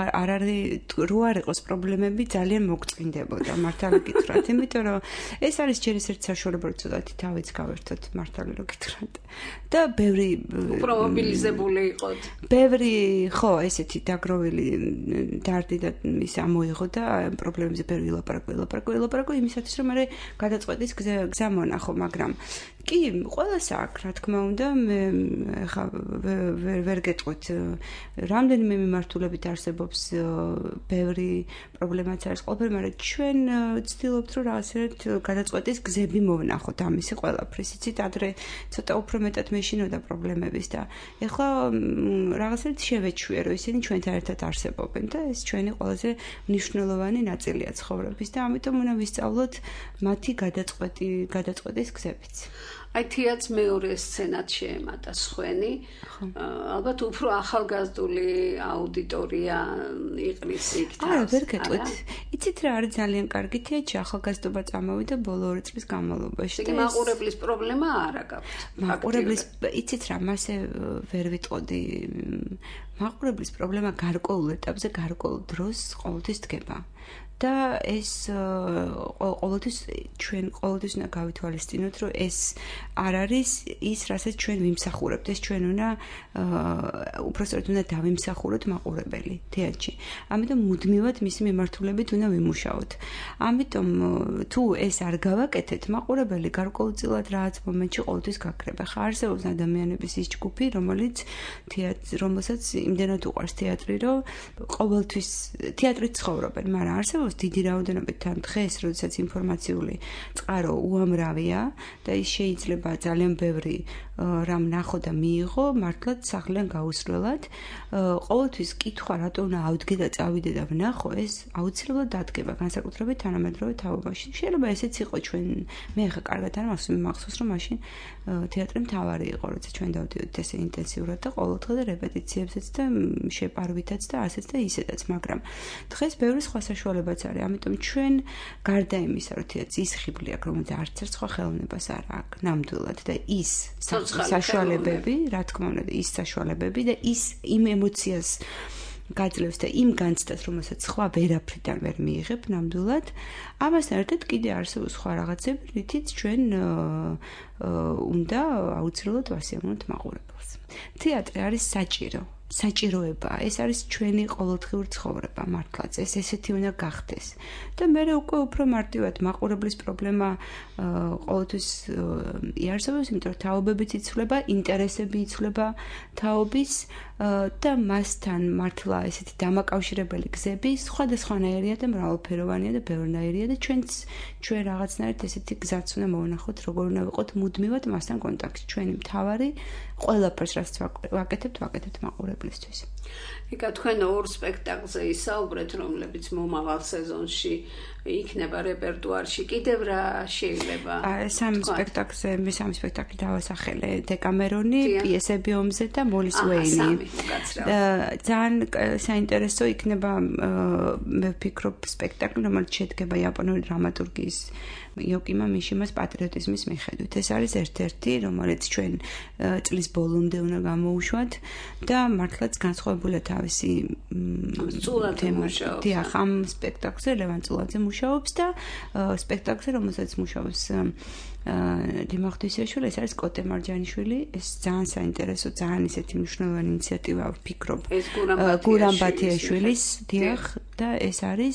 Speaker 3: არ იყოს პრობლემები ძალიან მოგწინდებოდა მართალი გითხრათ, იმიტომ რომ ეს არის ჯერ ერთ საშუალება რომ ცოტათი თავიც გავერთოთ მართალი რო გითხრათ. და ბევრი
Speaker 2: უფრო მობილიზებული იყოთ.
Speaker 3: ბევრი ხო, ესეთი დაგროვილი დარდი და ის ამოიღო და პრობლემებზე ბევრი ვილაპარაკო იმისათვის რომ მე გადაწყვეტის გზა მონახო, მაგრამ კი, ყველას აქვს, რა თქმა უნდა, მე ხა ვერ გეტყვით, რამდენიმე მიმართულებით არსებობს ბევრი პრობლემაც არის ყველაფერი, მაგრამ ჩვენ ვცდილობთ, რომ რაღაცნაირად გადაწყვეტის გზები მოვნახოთ ამისი ყველაფრის. იცით, ადრე ცოტა უფრო მეტად მეშინოდა პრობლემების და ეხლა რაღაცნაირად შევეჩვიე, რომ ისინი ჩვენთან ერთად არსებობენ და ეს ჩვენი ყველაზე მნიშვნელოვანი ნაწილია ცხოვრების და ამიტომ უნდა ვისწავლოთ მათი გადაწყვეტის გზებიც.
Speaker 2: აი თეატრს მეორე სცენად შეემატა სხვენი. ალბათ უფრო ახალგაზრდული აუდიტორია იყრის იქ თავს.
Speaker 3: არა, ვერ გეტყვით. იცით რა არის ძალიან კარგი თეატრში ახალგაზრდობა წამოვიდა ბოლო 2 წლის განმავლობაში.
Speaker 2: იგი მაყურებლის პრობლემა არა გაქვთ.
Speaker 3: მაყურებლის იცით რა, მასე ვერ ვიტყოდი. მაყურებლის პრობლემა გარკვეულ ეტაპზე, გარკვეულ დროს ყოველთვის დგება. და ეს ყოველთვის უნდა გავითვალისწინოთ, რომ ეს არ არის ის, რასაც ჩვენ ვიმსახურებთ, ეს ჩვენ უნდა უпростоრად უნდა დავიმსახუროთ მაყურებელი თეატრში. ამიტომ მუდმივად მისი მიმართულებით უნდა ვიმუშაოთ. ამიტომ თუ ეს არ გავაკეთეთ, მაყურებელი გარკვეულწილად რაღაც მომენტში ყოველთვის გაქრება. ხა არსებობს ადამიანების ის ჯგუფი, რომელსაც იმდენად უყვარს თეატრი, რომ ყოველთვის თეატრით ცხოვრობენ, მაგრამ არსებობს დიდი რაოდენობით თან დღეს, როდესაც ინფორმაციული წყარო უამრავია და ის შეიძლება ძალიან ბევრი რამ ნახო და მიიღო, მართლაც სახლიდან გაუსვლელად, ყოველთვის კითხვა რატო უნდა ავდგე და წავიდე და ვნახო, ეს აუცილებლად დადგება განსაკუთრებით თანამედროვე თაობაში. შეიძლება ესეც იყო ჩვენ მე ხა კარგად არ მახსოვს, რომ მაშინ თეატრი მთავარი იყო, როცა ჩვენ დავდიოდით ესე ინტენსიურად და ყოველდღე და რეპეტიციებსაც და შეპარვითაც და ასეც და ისედაც, მაგრამ დღეს ბევრი სხვა საშუალებაც არის, ამიტომ ჩვენ გარდა იმისა, რომ თეატრს ის ხიბლი აქვს, რომელიც არც ერთ სხვა ხელოვნებას არ აქვს ნამდვილად და ის საშუალებები, რა თქმა უნდა, ის საშუალებები და ის იმ ემოციას გაძლევს და იმ განცდას, რომელსაც სხვა ვერაფრიდან ვერ მიიღებ ნამდვილად, ამასთან ერთად კიდე არსებობს სხვა რაღაცები, რითიც ჩვენ უნდა აუცილებლად ვასიამოვნოთ მაყურებელს. თეატრი არის საჭიროება, ეს არის ჩვენი ყოველდღიური ცხოვრება მართლაც, ეს ესეთი უნდა გახდეს. და მე უკვე უფრო მარტივად მაყურებლის პრობლემა ყოველთვის იარსებობს, იმიტომ რომ თაობებიც იცვლება, ინტერესები იცვლება თაობის და მასთან მართლა ესეთი დამაკავშირებელი გზები სხვადასხვანაირია და მრავალფეროვანია და ბევრნაირია და ჩვენ რაღაცნაირად ესეთი გზაც უნდა მოვნახოთ, როგორ უნდა ვიყოთ მუდმივად მასთან კონტაქტში. ჩვენი მთავარი ყველაფერს რაც ვაკეთებთ მაყურებლისთვის.
Speaker 2: იკა თქვენ ორ სპექტაკლზე ისაუბრეთ, რომლებიც მომავალ სეზონში იქნება რეპერტუარში. კიდევ რა შეიძლება?
Speaker 3: სამი სპექტაკლი დავასახელე, დეკამერონი, პიესები ომზე და მოლის ვეინი. ძალიან საინტერესო იქნება, მე ვფიქრობ, სპექტაკლი, რომელიც შედგება იაპონური დრამატურგიის იოკიმა მიშიმას პატრიოტიზმის მიხედვით. ეს არის ერთ-ერთი, რომელიც ჩვენ წლის ბოლომდე უნდა გამოუშვათ და მართლაც განსხვავებულია თავისი თემაში. ამ სპექტაკლზე ლევან წულაძე მუშაობს და სპექტაკლზე, რომელსაც მუშაობს დიმახტვისაშვილი, ეს არის კოტე მარჯანიშვილი, ეს ძალიან საინტერესო, ძალიან ისეთი მნიშვნელოვანი ინიციატივა ვფიქრობ. გურამ ბათიაშვილის, დიახ, და ეს არის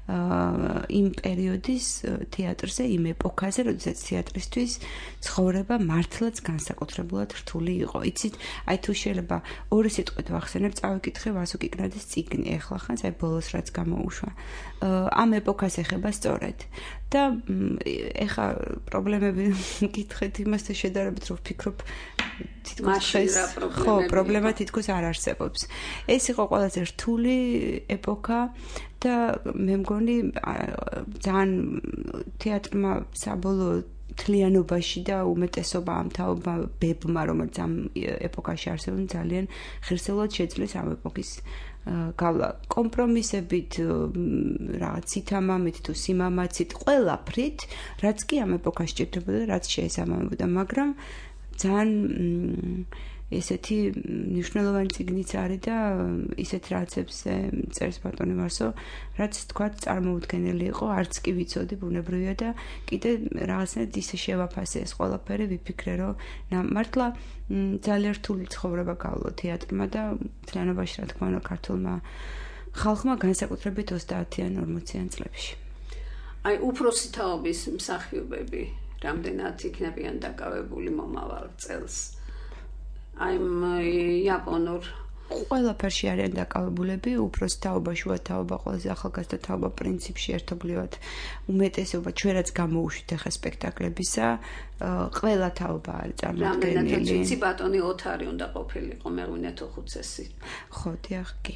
Speaker 3: იმ პერიოდის თეატრზე, იმ ეპოქაზე, როდესაც თეატრისთვის ცხოვრება მართლაც განსაკუთრებულად რთული იყო. იცით, აი თუ შეიძლება ორი სიტყვით ვახსენებ, წავიკითხე ვასო კიკნაძის წიგნი, ეხლა ხანს აი ბოლოს რაც გამოუშვა. ამ ეპოქას ეხება სწორედ. და ეხა პრობლემები გითხეთ იმასთან შედარებით, რომ ვფიქრობ თითქოს ხო, პრობლემა თითქოს არ არსებობს. ეს იყო ყველაზე რთული ეპოქა და მე მგონი ძალიან თეატრმა საბოლოო თლიანობაში და უმეტესობა ამ თაობა ბებმა, რომელიც ამ ეპოქაში არსებობენ, ძალიან ღირსეულად შეძლეს ამ ეპოქის გავლა კომპრომისებით, რაღაც ითამამით თუ სიმამაცით, ყველაფრით, რაც კი ამ ეპოქაში ჭირდებოდა, რაც შეესაბამებოდა, მაგრამ ძალიან ესეთი მნიშვნელოვანი წიგნიც არის და ისეთ რაღაცებზე წერს ბატონი მარსო, რაც თქვათ წარმოუდგენელი იყო, არც კი ვიცოდი ბუნებრივია და კიდე რაღაცნაირად ისე შევაფასე ეს ყველაფერი, ვიფიქრე, რომ მართლა ძალიან რთული ცხოვრება გავლა თეატრმა და მთლიანობაში, რა თქმა უნდა, ქართულმა ხალხმა განსაკუთრებით 30-იან 40-იან წლებში.
Speaker 2: აი, უფროსი თაობის მსახიობები რამდენად იქნებიან დაკავებული მომავალ წელს? აი, იაპონურ
Speaker 3: ყველაფერში არიან დაკავებულები, უფროსი თაობა, შუა თაობა, ყველაზე ახალგაზრდა თაობა პრინციპში ერთობლივად უმეტესობა ჩვენაც გამოუშვით ახლა სპექტაკლებისა, ყველა თაობა არის წარმოდგენილი.
Speaker 2: რამდენად ვიცი ბატონი ოთარი უნდა ყოფილიყო მეღვინე თოხუცესი.
Speaker 3: ხო, დიახ, კი.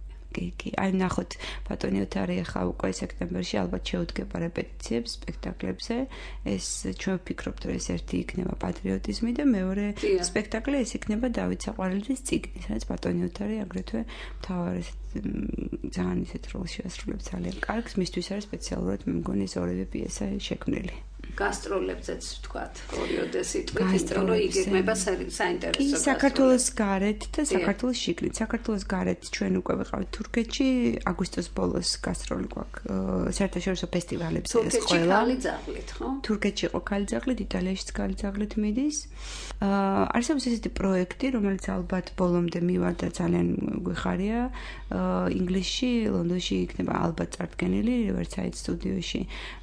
Speaker 3: კი, აი ნახოთ ბატონი ოთარი ახლა უკვე სექტემბერში ალბათ შეუდგება რეპეტიციებს სპექტაკლებზე. ეს ჩვენ ვფიქრობთ, რომ ეს ერთი იქნება პატრიოტიზმი და მეორე სპექტაკლი ეს იქნება დავით საყვარელის წიგნი, სადაც ბატონი ოთარი აგრეთვე მთავარ ძალიან ისეთ როლს შეასრულებს ძალიან კარგს, მისთვის არის სპეციალურად მე მგონი ეს ორივე პიესა შექმნილი.
Speaker 2: გასტროლებზეც ვთქვათ, ორიოდე სიტყვით, იმიტომ რომ იგეგმება საინტერესო
Speaker 3: კი, საქართველოს გარეთ და საქართველოს შიგნით. საქართველოს გარეთ ჩვენ უკვე ვიყავით თურქეთში, აგვისტოს ბოლოს გასტროლი გვაქვს საერთაშორისო ფესტივალებზე ეს ყველა.
Speaker 2: თურქეთში ქალი ძაღლით, ხო?
Speaker 3: თურქეთში იყო ქალი ძაღლით, იტალიაშიც ქალი ძაღლით მიდის. არსებობს ესეთი პროექტი, რომელიც ალბათ ბოლომდე მივა და ძალიან გვიხარია. ინგლისში, ლონდონში იქნება ალბათ წარდგენილი Riverside სტუდიოში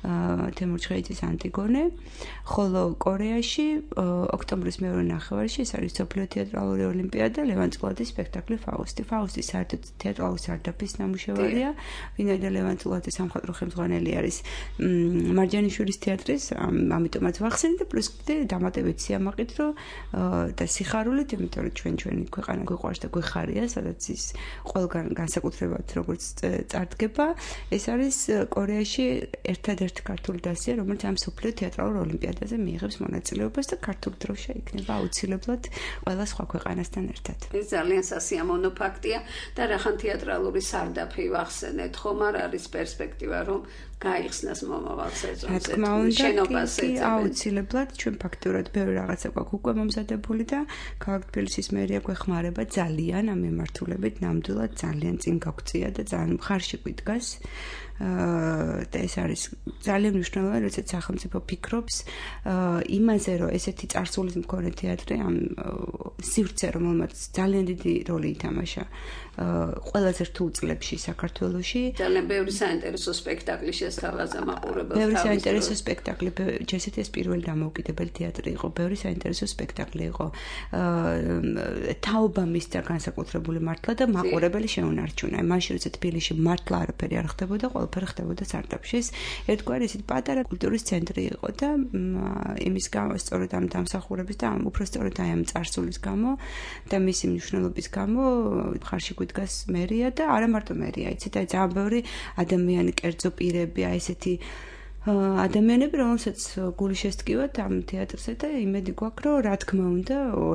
Speaker 3: თემურ ჩხეიძის ანტიგონე, ხოლო კორეაში ოქტომბრის მეორე ნახევარში ეს არის სოფლიო თეატრალური ოლიმპიადა, ლევან წულაძის სპექტაკლი ფაუსტი. ფაუსტი საერთოდ თეატრალური სარდაფის ნამუშევარია, ვინაიდან ლევან წულაძე სამხატვრო ხელმძღვანელი არის მარჯანიშვილის თეატრის, ამიტომაც ვახსენე და პლუს კიდე დამატებით სიამაყით, რომ და სიხარულით, იმიტომ რომ ჩვენი ქვეყანა გვიყვარს და გვიხარია, სადაც ის ყველგან განსაკუთრებულად როგორც წარდგება, ეს არის კორეაში ერთადერთი ქართული დასია, რომელიც ამ სოფლიო თეატრალურ ოლიმპიადაზე მიიღებს მონაწილეობას და ქართული დროშა იქნება აუცილებლად ყველა სხვა ქვეყანასთან ერთად.
Speaker 2: ეს ძალიან სასიამოვნო ფაქტია და რახან თეატრალური სარდაფი ვახსენეთ, ხომ არ არის პერსპექტივა, რომ გაიხსნას მომავალ სეზონზე. შენობას ეძებენ.
Speaker 3: აუცილებლად ჩვენ ფაქტურად ბევრი რაღაცა გვაქვს უკვე მომზადებული და ქალაქ თბილისის მერია გვეხმარება ძალიან ამ მიმართულებით, ნამდვილად ძალიან წინ გაგვწია და ძალიან მხარში გვიდგას. და ეს არის ძალიან მნიშვნელოვანი, როდესაც სახელმწიფო ფიქრობს იმაზე, რომ ესეთი წარსულის მქონე თეატრი ამ სივრცე, რომელმაც ძალიან დიდი როლი ითამაშა ყველაზე რთულ წლებში საქართველოში.
Speaker 2: ძალიან ბევრი საინტერესო სპექტაკლი შესთავაზა მაყურებელს.
Speaker 3: ბევრი საინტერესო სპექტაკლი, ჯესეთი ეს პირველი დამოუკიდებელი თეატრი იყო, ბევრი საინტერესო სპექტაკლი იყო. თაობა მისცა განსაკუთრებული მართლა და მაყურებელი შეუნარჩუნა. მაშინ როცა თბილისში მართლა არაფერი არ ხდებოდა, ყველაფერი ხდებოდა სარდაფში. ეს ერთგვარი ისეთი პატარა კულტურის ცენტრი იყო და იმის გამო, სწორედ ამ დამსახურების და უფრო სწორედ ამ წარსულის გამო და მისი მნიშვნელობის გამო ხარში გვიდგას მერია და არა მარტო მერია, იცით, აი ძალიან ბევრი ადამიანი, კერძო პირები, აი ესეთი ადამიანები, რომელსაც გული შესტკივათ ამ თეატრზე და იმედი გვაქვს, რომ რა თქმა უნდა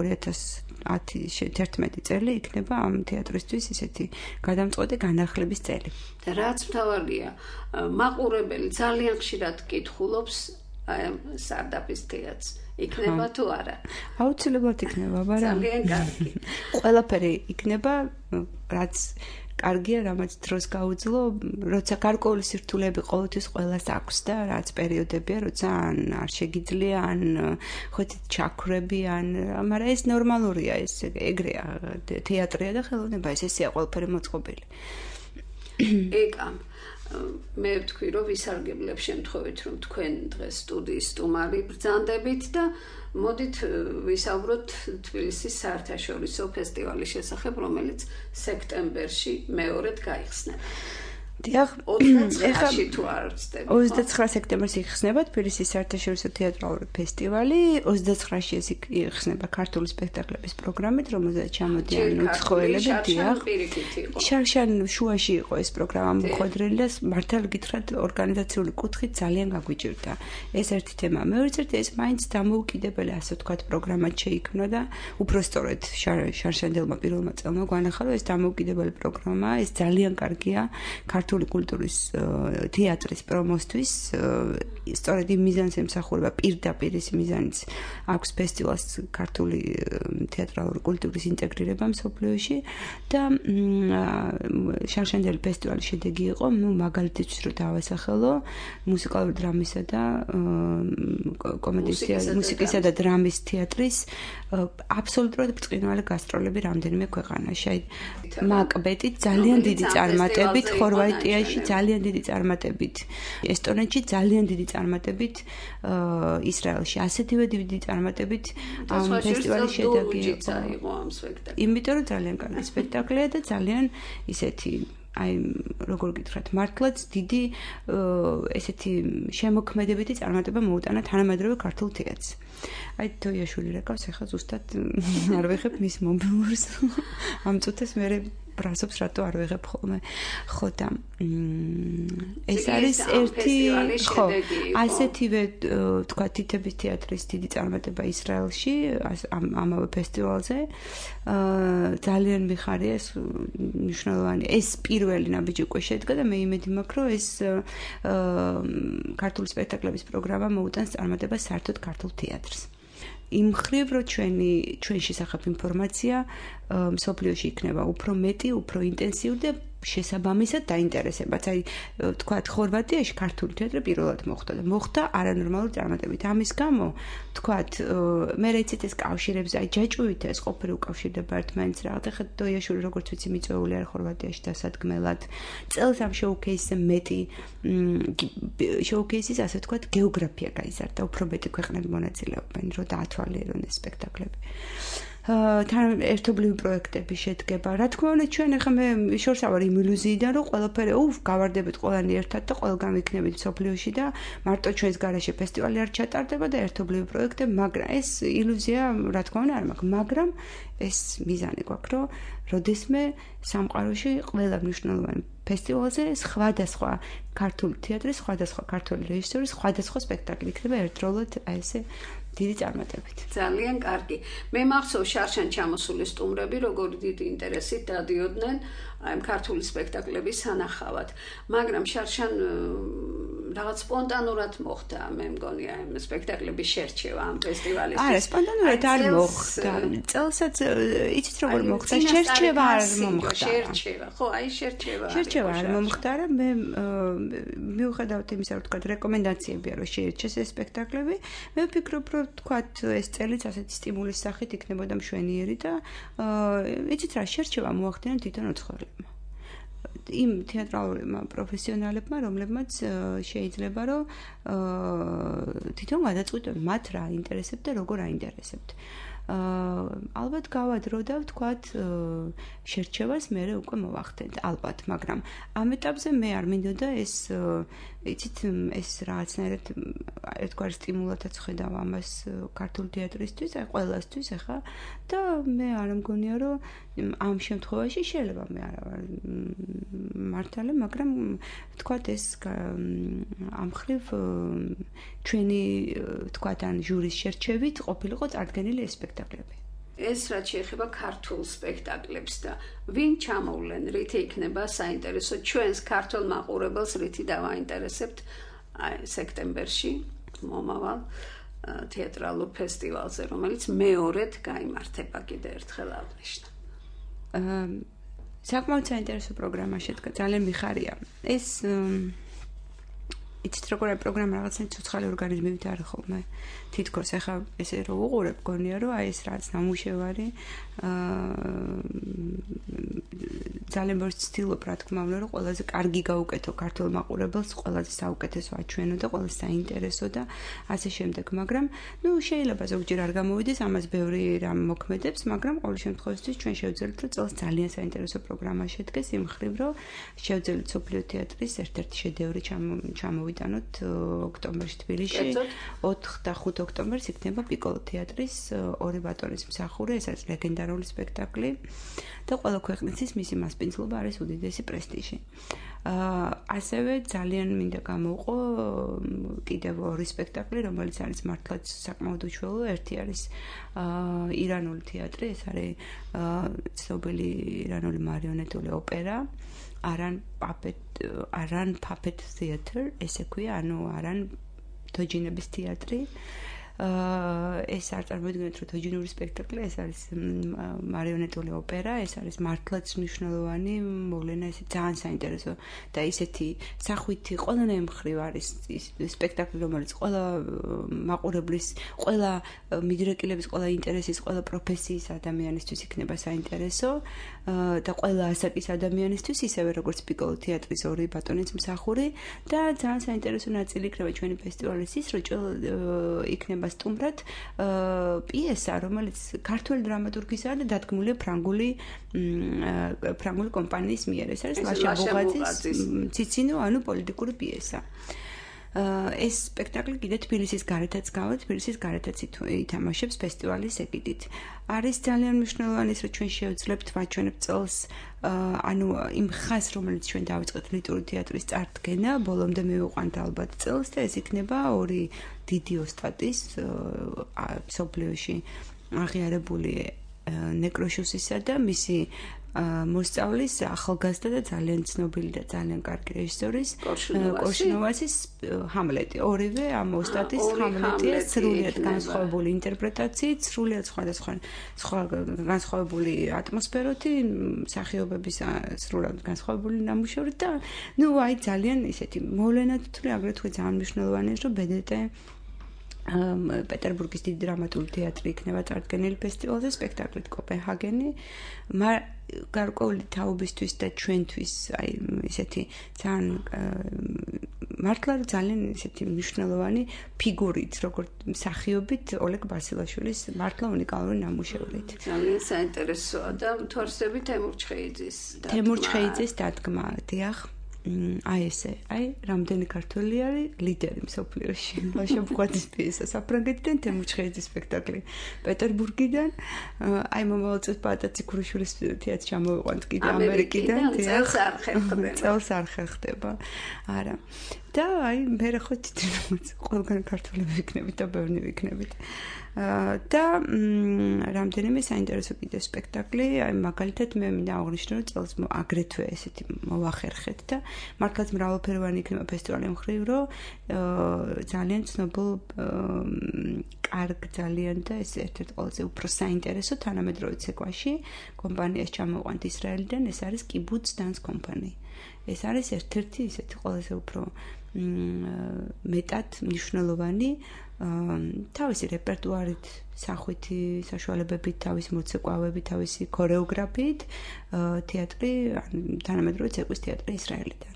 Speaker 3: 2011 წელი იქნება ამ თეატრისთვის ისეთი გადამწყვეტი განახლების წელი.
Speaker 2: რაც მთავარია, მაყურებელი ძალიან ხშირად კითხულობს სარდაფის თეატრს. იქნება თუ არა?
Speaker 3: აუცილებლად იქნება, მაგრამ
Speaker 2: ძალიან კარგი.
Speaker 3: ყველაფერი იქნება, რაც კარგია, რამაც დროს გაუძლო, როცა გარკვეული სირთულეები ყოველთვის ყველას აქვს და რაც პერიოდებია, როცა არ შეგიძლია, ან ხოთით ჩაქრები, მაგრამ ეს ნორმალურია, ეს ეგრეა, თეატრია და ხელოვნება, ესეა ყველაფერი მოწყობილი.
Speaker 2: ეკა მე ვთქვი, რომ ვისარგებლებ შემთხვევით, რომ თქვენ დღეს სტუდიის სტუმარი ბრძანდებით და მოდით ვისაუბროთ თბილისის საერთაშორისო ფესტივალის შესახებ, რომელიც სექტემბერში მეორედ გაიხსნება.
Speaker 3: დიახ,
Speaker 2: 29-ში თუ არ ვცდები.
Speaker 3: 29 სექტემბერში იხსნება თბილისის საერთაშორისო თეატრალური ფესტივალი, 29-ში ეს იხსნება ქართული სპექტაკლების პროგრამით, რომელზეც ჩამოდიან უცხოელები, დიახ. შარშან შუაში იყო ეს პროგრამა მოხდრილი და მართალ გითხრათ ორგანიზაციული კუთხით ძალიან გაგვიჭირდა. ეს ერთი თემა. მეორე ერთი ეს მაინც დამოუკიდებელი, ასე ვთქვათ, პროგრამა შეიქმნა და უფრო სწორედ შარშანელმა პირველმა წელმა გვანახა, რომ ეს დამოუკიდებელი პროგრამა, ეს ძალიან კარგია ქართული კულტურის თეატრის პრომოსთვის, სწორედ იმ მიზანს ემსახურება პირდაპირ ის მიზანიც აქვს ფესტივალს ქართული თეატრალური კულტურის ინტეგრირება მსოფლიოში და შარშანდელი ფესტივალის შედეგი იყო, მაგალითისთვის რომ დავასახელო, მუსიკალური დრამისა და მუსიკისა და დრამის თეატრის აბსოლუტურად ბრწყინვალე გასტროლები რამდენიმე ქვეყანაში. მაკბეტი ძალიან დიდი წარმატებით, ხორვატიაში ძალიან დიდი წარმატებით, ესტონეთში ძალიან დიდი წარმატებით, ისრაელში ასეთივე დიდი წარმატებით ამ ფესტივალის შედეგი იყო
Speaker 2: ამ სპექტაკლში.
Speaker 3: იმიტომ რომ ძალიან კარგი სპექტაკლია და ძალიან ისეთი აი როგორ გითხრათ, მართლაც დიდი ესეთი შემოქმედებითი წარმატება მოუტანა თანამედროვე ქართულ თეატრს. აი თოიაშვილი რეკავს, ახლა ზუსტად არ ვეხებ მის მობილურს. ამ წუთას მე ბრასობს რატო არ ვეღებ ხოლმე. ხო და ეს არის ერთი ხო ასეთივე თქვა თითების თეატრის დიდი წარმატება ისრაელში ამავე ფესტივალზე. ძალიან მიხარია ეს მნიშვნელოვანი ეს პირველი ნაბიჯი უკვე შედგა და მე იმედი მაქვს რომ ეს ქართული სპექტაკლების პროგრამა მოუტანს წარმატებას საერთოდ ქართულ თეატრს. იმ ხრივ რომ ჩვენ შესახებ ინფორმაცია მსოფლიოში იქნება უფრო მეტი, უფრო ინტენსიური და შესაბამისად დაინტერესებაც. აი თქვათ ხორვატიაში ქართული თეატრი პირველად მოხდა არანორმალური წარმატებით. ამის გამო თქვათ მე რეცით ეს კავშირებს აი ჯაჭვით ეს ყოფილი უკავშირდება ერთმანეთს რაღაც. ახლა დოიაშვილი როგორც ვიცი მიწვეული არის ხორვატიაში დასადგმელად. წელს ამ შოუკეისზე მეტი შოუკეისის ასე თქვათ გეოგრაფია გაიზარდა. უფრო მეტი ქვეყნები მონაწილეობენ რომ დაათვალიერონ ეს სპექტაკლები. თან ერთობლივი პროექტები შედგება. რა თქმა უნდა, ჩვენ ახლა მე შორს ავარ იმ ილუზიიდან, რომ ყველაფერი გავარდებით ყველანი ერთად და ყველგან ვიქნებით მსოფლიოში და მარტო ჩვენს გარეშე ფესტივალი არ ჩატარდება და ერთობლივი პროექტები, მაგრამ ეს ილუზია, რა თქმა უნდა, არ მაქვს, მაგრამ ეს მიზანი გვაქვს, რომ როდესმე სამყაროში ყველა მნიშვნელოვანი ფესტივალზე სხვადასხვა ქართული თეატრის, სხვადასხვა ქართული რეჟისორის, სხვადასხვა სპექტაკლი იქნება ერთდროულად აი ესე დიდი წარმატებით.
Speaker 2: ძალიან კარგი. მე მახსოვს შარშან ჩამოსული სტუმრები, როგორი დიდი ინტერესით დადიოდნენ აი ქართული სპექტაკლების სანახავად. მაგრამ შარშან რაღაც სპონტანურად მოხდა, მე მგონი აი სპექტაკლების შერჩევა ამ ფესტივალის.
Speaker 3: არა, სპონტანურად არ მოხდა. წელსაც იცით როგორ მოხდა? შერჩევა არ მომხდა.
Speaker 2: შერჩევა, ხო, აი შერჩევა.
Speaker 3: შერჩევა არ მომხდა, მე მიუხედავად იმისა, რომ თქვა რეკომენდაციებია, რომ შეერჩეს ეს სპექტაკლები, მე ვფიქრობ, რომ თქვათ ეს წელიც ასეთი სტიმულის სახით იქნებოდა მშვენიერი და იცით რა შერჩევა მოახდინა თვითონ უცხოელებმა. იმ თეატრალურმა პროფესიონალებმა, რომლებმაც შეიძლება რომ თვითონ გადაწყვიტონ მათ რა ინტერესებთ და როგორ აინტერესებთ. ალბათ გავადრო და ვთქვათ შერჩევას მე უკვე მოვახდენთ ალბათ, მაგრამ ამ ეტაპზე მე არ მინდოდა ეს იცით ეს რაღაცნაირად ერთგვარ სტიმულათაც ხედავ ამას ქართული თეატრისთვის, აი ყველასთვის ახლა და მე არ მგონია რომ ამ შემთხვევაში შეიძლება მე არა ვარ მართალი, მაგრამ ვთქვათ ეს ამ ხრივ ჩვენი ვთქვათ ან ჟურის შერჩევით ყოფილიყო წარდგენილი ეს სპექტაკლები.
Speaker 2: ეს რაც შეეხება ქართულ სპექტაკლებს და ვინ ჩამოვლენ, რითი იქნება საინტერესო ჩვენს ქართულ მაყურებელს რითი დავაინტერესებთ აი სექტემბერში მომავალ თეატრალურ ფესტივალზე, რომელიც მეორედ გაიმართება კიდე ერთხელ აღნიშნა.
Speaker 3: საკმაოდ საინტერესო პროგრამა შედგა, ძალიან მიხარია. ეს იცით როგორ არის პროგრამა რაღაცნაირად ცოცხალი ორგანიზმივით არის ხოლმე. თითქოს ახლა ესე რომ უყურებ, გონია რომ აი ეს რაც ნამუშევარი ძალიან ბევრს ცდილობ რა თქმა უნდა რომ ყველაზე კარგი გაუკეთო ქართულ მაყურებელს, ყველაზე საუკეთესო აჩვენო და ყველაზე საინტერესო და ასე შემდეგ, მაგრამ ნუ შეიძლება ზოგჯერ არ გამოვიდეს, ამას ბევრი რამ მოქმედებს, მაგრამ ყოველ შემთხვევაში ჩვენ შევძლებთ რომ წელს ძალიან საინტერესო პროგრამა შედგეს იმ მხრივ რომ შევძლებთ სოფლიო თეატრის ერთ-ერთი შედევრი ჩამოვიტანოთ ოქტომბერში თბილისში 4 და 5 ოქტომბერს იქნება პიკოლო თეატრის ორი ბატონის მსახური, ეს არის ლეგენდარული სპექტაკლი და ყველა ქვეყნისთვის მისი მასპინძლობა არის უდიდესი პრესტიჟი. ასევე ძალიან მინდა გამოვყო კიდევ ორი სპექტაკლი, რომელიც არის მართლაც საკმაოდ უჩვეულო, ერთი არის ირანული თეატრი, ეს არის ცნობილი ირანული მარიონეტული ოპერა, Aran Puppet Theater, ესე ქვია, ანუ Aran თოჯინების თეატრი. ეს არ წარმოიდგინეთ რომ თოჯინური სპექტაკლი, ეს არის მარიონეტული ოპერა, ეს არის მართლაც მნიშვნელოვანი მოვლენა, ეს ძალიან საინტერესო და ისეთი სახვითი ყველანაირ მხრივ არის სპექტაკლი, რომელიც ყველა მაყურებლის, ყველა მიდრეკილების, ყველა ინტერესის, ყველა პროფესიის ადამიანისთვის იქნება საინტერესო და ყველა ასაკის ადამიანისთვის, ისევე როგორც პიკოლო თეატრის ორი ბატონის მსახური და ძალიან საინტერესო ნაწილი იქნება ჩვენი ფესტივალის ის, რომ იქნება სტუმრად პიესა, რომელიც ქართული დრამატურგისაა და დადგმულია ფრანგული კომპანიის მიერ. ეს არის ლაშა ბუღაძის ციცინო, ანუ პოლიტიკური პიესა. ეს სპექტაკლი კიდე თბილისის გარეთაც გავა, თბილისის გარეთაც ითამაშებს ფესტივალის ეგიდით. არის ძალიან მნიშვნელოვანი ის, რომ ჩვენ შევძლებთ ვაჩვენებთ წელს ანუ იმ ხაზს, რომელიც ჩვენ დავიწყეთ ლიტური თეატრის წარდგენა, ბოლომდე მივიყვანთ ალბათ წელს და ეს იქნება ორი დიდი ოსტატის მსოფლიოში აღიარებული ნეკროშუსისა და მისი მოსწავლის ახალგაზრდა და ძალიან ცნობილი და ძალიან კარგი რეჟისორის კორშუნოვასის ჰამლეტი. ორივე ამ ოსტატის ჰამლეტია სრულიად განსხვავებული ინტერპრეტაციით, სრულიად სხვა განსხვავებული ატმოსფეროთი, მსახიობების სრულიად განსხვავებული ნამუშევრით და ნუ აი ძალიან ისეთი მოვლენად თუ აგრეთვე ძალიან მნიშვნელოვანია, რომ ბედეტე პეტერბურგის დიდი დრამატული თეატრი იქნება წარდგენილი ფესტივალზე სპექტაკლით კოპენჰაგენი. გარკვეული თაობისთვის და ჩვენთვის აი ესეთი ძალიან მართლა ძალიან ესეთი მნიშვნელოვანი ფიგურით, როგორც მსახიობით ოლეგ ბასილაშვილის მართლა უნიკალური ნამუშევრით.
Speaker 2: ძალიან საინტერესოა და თორსები თემურ ჩხეიძის დადგმა, დიახ. აი ესე, აი რამდენი ქართველი არის ლიდერი მსოფლიოში. ლაშა ბუღაძის პიესა საფრანგეთიდან, თემურ ჩხეიძის სპექტაკლი პეტერბურგიდან, აი მომავალ წელს პატაცი ქურიშვილის თეატრში ჩამოვიყვანთ კიდე ამერიკიდან, წელს არ ხერხდება. არა. და აი მე რა ხო თვითონ ყველგან ქართველები ვიქნებით და ბევრი ვიქნებით. და რამდენიმე საინტერესო კიდე სპექტაკლი, აი მაგალითად მე მინდა აღვნიშნო, რომ წელს აგრეთვე ესეთი მოვახერხეთ და მართლაც მრავალფეროვანი იქნება ფესტივალი მხრივ, რომ ძალიან ცნობილ კარგ ძალიან და ეს ერთ-ერთი ყველაზე უფრო საინტერესო თანამედროვე ცეკვაში კომპანიას ჩამოვყვანთ ისრაელიდან, ეს არის კიბუც დანს კომპანი. ეს არის ერთ-ერთი ისეთი ყველაზე უფრო მეტად მნიშვნელოვანი თავისი რეპერტუარით, სახვითი საშუალებებით, თავისი მოცეკვავებით, თავისი ქორეოგრაფიით თეატრი, თანამედროვე ცეკვის თეატრი ისრაელიდან.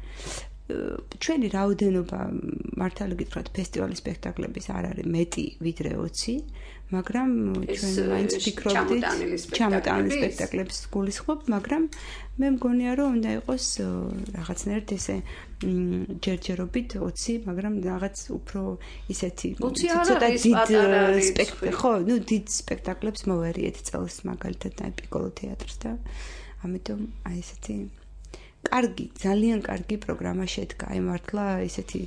Speaker 2: ჩვენი რაოდენობა მართალი გითხრათ ფესტივალის სპექტაკლების არ არის მეტი ვიდრე 20, მაგრამ ჩვენ მაინც ფიქრობდით ჩამოტანილი სპექტაკლებს გულისხმობ, მაგრამ მე მგონია რომ უნდა იყოს რაღაცნაირად ესე ჯერჯერობით 20, მაგრამ რაღაც უფრო ისეთი ცოტა დიდ სპექტაკლი, ხო, ნუ დიდ სპექტაკლებს მოვერიეთ წელს მაგალითად აი პიკოლო თეატრს და ამიტომ აი ესეთი კარგი, ძალიან კარგი პროგრამა შედგა. აი მართლა ესეთი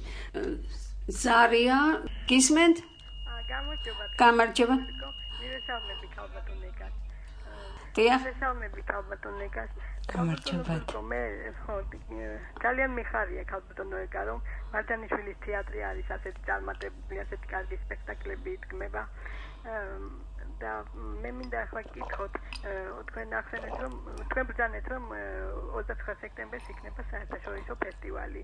Speaker 2: ზარია, გისმენთ? გამარჯობა.
Speaker 7: მივესალმები ქალბატონიკას.
Speaker 2: დიახ.
Speaker 7: მივესალმები ქალბატონიკას.
Speaker 3: გამარჯობა.
Speaker 7: მე ხო ძალიან მიხარია ქალბატონიკა, რომ მარტანიშვილის თეატრი არის ასეთი წარმატებული, ასეთი კარგი სპექტაკლები იდგმება. და მე მინდა ახლა გითხოთ თქვენ ახსენეთ რომ თქვენ ბრძანეთ რომ 29 სექტემბერს იქნება საერთაშორისო ფესტივალი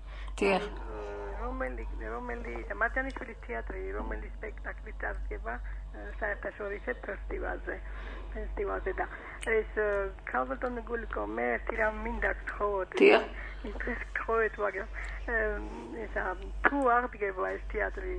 Speaker 7: რომელი მარჯანიშვილის თეატრი რომელი სპექტაკლი წარდგება საერთაშორისო ფესტივალზე და ეს ქალბატონი გულიკო მე ერთი რამ მინდა გთხოვოთ ის გთხოვეთ მაგრამ ესა თუ აღდგება ეს თეატრი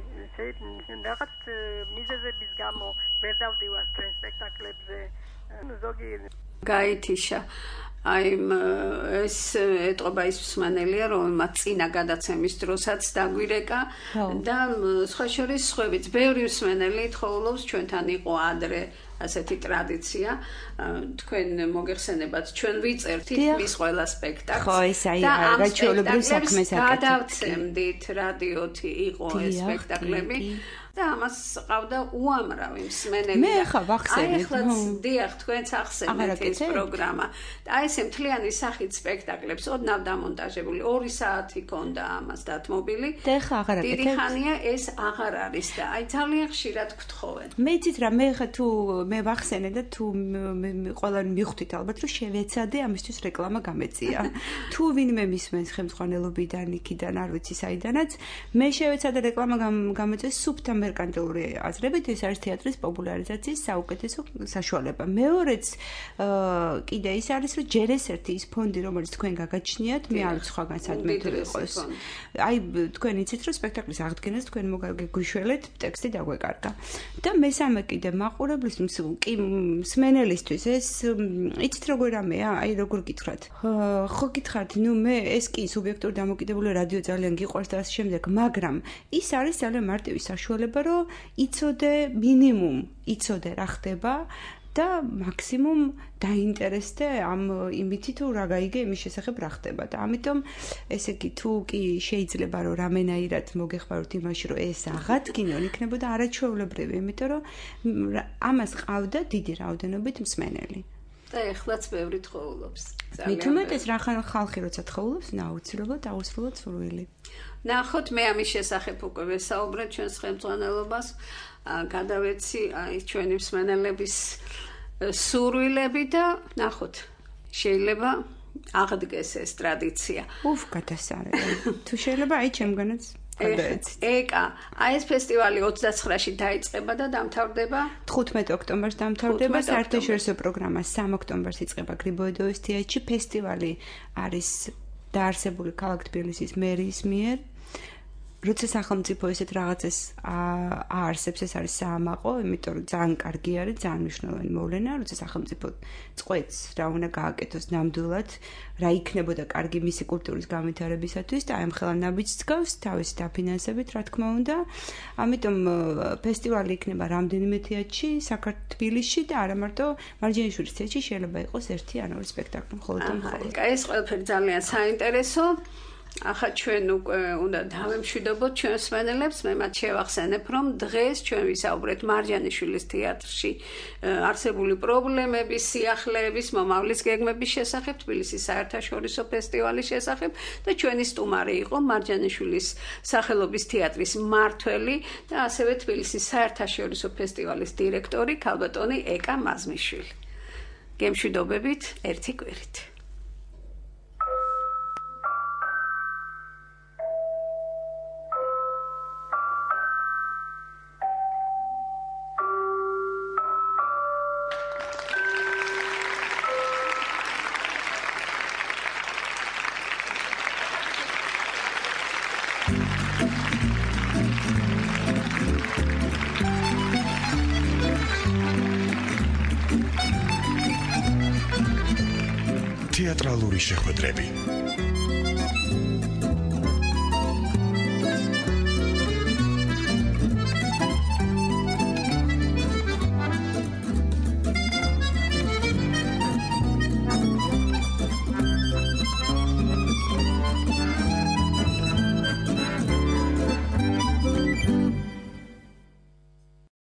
Speaker 7: რაღაც მიზეზების გამო ვერ დავდივარ ჩვენ სპექტაკლებზე ზოგი
Speaker 2: გაითიშა აი ეს ეტყობა ის მსმენელია რომელმაც წინა გადაცემის დროსაც დაგვირეკა და სხვა შორის სხვაებიც ბევრი მსმენელი თხოვლობს ჩვენთან იყო ადრე ასეთი ტრადიცია თქვენ მოგეხსენებათ ჩვენ ვიწერთ მის ყველა სპექტაკლს
Speaker 3: ხო ეს აი რაჩვეულებრივ საქმეს აკეთებთ
Speaker 2: გადავცემდით რადიოთი იყო ეს სპექტაკლები და ამას ყავდა უამრავი მსმენელი.
Speaker 3: მე ხა ვახსენეთ.
Speaker 2: დიახ, თქვენც ახსენეთ ეს პროგრამა. და აი ესე მთლიანი სახით სპექტაკლებს ოდნავ დამონტაჟებული 2 საათი ქონდა ამას დათმობილი.
Speaker 3: და ხა აღარ აკეთებთ.
Speaker 2: დიდი ხანია ეს აღარ არის და აი ძალიან ხშირად გთხოვენ.
Speaker 3: მე იცით რა მე ხა თუ მე ვახსენე და თუ ყველანი მივხვდით ალბათ რომ შევეცადე ამისთვის რეკლამა გამეწია. თუ ვინმე მისმენს ხელმძღვანელობიდან იქიდან არ ვიცი საიდანაც მე შევეცადე რეკლამა გამეწეს სუფთა მერკანტილური აზრებით ეს არის თეატრის პოპულარიზაციის საუკეთესო საშუალება. მეორეც კიდე ის არის რომ ჯერ ეს ერთი ის ფონდი რომელიც თქვენ გაგაჩნიათ მე არ სხვაგან სადმე თუ იყოს. აი თქვენ იცით რომ სპექტაკლის აღდგენას თქვენ მოგაგეგვიშველეთ ტექსტი დაგვეკარგა. და მესამე კიდე მაყურებლის კი მსმენელისთვის ეს იცით როგორ რამეა? აი როგორ გითხრათ? ხო გითხართ, ნუ მე ეს კი სუბიექტური დამოკიდებული რადიო ძალიან გიყვარს და ასე შემდეგ, მაგრამ ის არის ძალიან მარტივი საშუალება რომ იცოდე მინიმუმ იცოდე რა ხდება და მაქსიმუმ დაინტერესდე ამ იმითი თუ რა გაიგე იმის შესახებ რა ხდება და ამიტომ ესე იგი თუ კი შეიძლება რომ რამენაირად მოგეხმაროთ იმაში რომ ეს აღადგინონ იქნებოდა არაჩვეულებრივი იმიტომ რომ ამას ყავდა დიდი რაოდენობით მსმენელი
Speaker 2: და ეხლაც ბევრი თხოვლობს
Speaker 3: მით უმეტეს რა ხალხი როცა თხოვლობს აუცილებლად აუცილებლად სურვილი
Speaker 2: ნახოთ მე ამის შესახებ უკვე ვესაუბრეთ ჩვენს ხელმძღვანელობას გადავეცი აი ჩვენი მსმენელების სურვილები და ნახოთ შეიძლება აღდგეს ეს ტრადიცია
Speaker 3: გადასარევი თუ შეიძლება აი ჩემგანაც
Speaker 2: ეკა აი ეს ფესტივალი 29-ში დაიწყება და დამთავრდება
Speaker 3: 15 ოქტომბერს დამთავრდება საერთაშორისო პროგრამა 3 ოქტომბერს იწყება გრიბოედოვის თეატრში ფესტივალი არის დაარსებული ქალაქ თბილისის მერიის მიერ როცა სახელმწიფო ესეთ რაღაცას აარსებს ეს არის საამაყო იმიტომ რომ ძალიან კარგი არის ძალიან მნიშვნელოვანი მოვლენა როცა სახელმწიფო წყვეტს რა უნდა გააკეთოს ნამდვილად რა იქნებოდა კარგი მისი კულტურის განვითარებისათვის და აი ამ ხელა ნაბიჯს გავს თავისი დაფინანსებით რა თქმა უნდა ამიტომ ფესტივალი იქნება რამდენიმე თეატრში საქართველოში და არა მარტო მარჯანიშვილის თეატრში შეიძლება იყოს ერთი ან ორი სპექტაკლი მხოლოდ
Speaker 2: ეს ყველაფერი ძალიან საინტერესო ახლა ჩვენ უკვე უნდა დავემშვიდობოთ ჩვენს მსმენელებს მე მათ შევახსენებ რომ დღეს ჩვენ ვისაუბრეთ მარჯანიშვილის თეატრში არსებული პრობლემების სიახლეების მომავლის გეგმების შესახებ თბილისის საერთაშორისო ფესტივალის შესახებ და ჩვენი სტუმარი იყო მარჯანიშვილის სახელობის თეატრის მმართველი და ასევე თბილისის საერთაშორისო ფესტივალის დირექტორი ქალბატონი ეკა მაზმიშვილი გემშვიდობებით ერთი კვირით
Speaker 8: თეატრალური შეხვედრები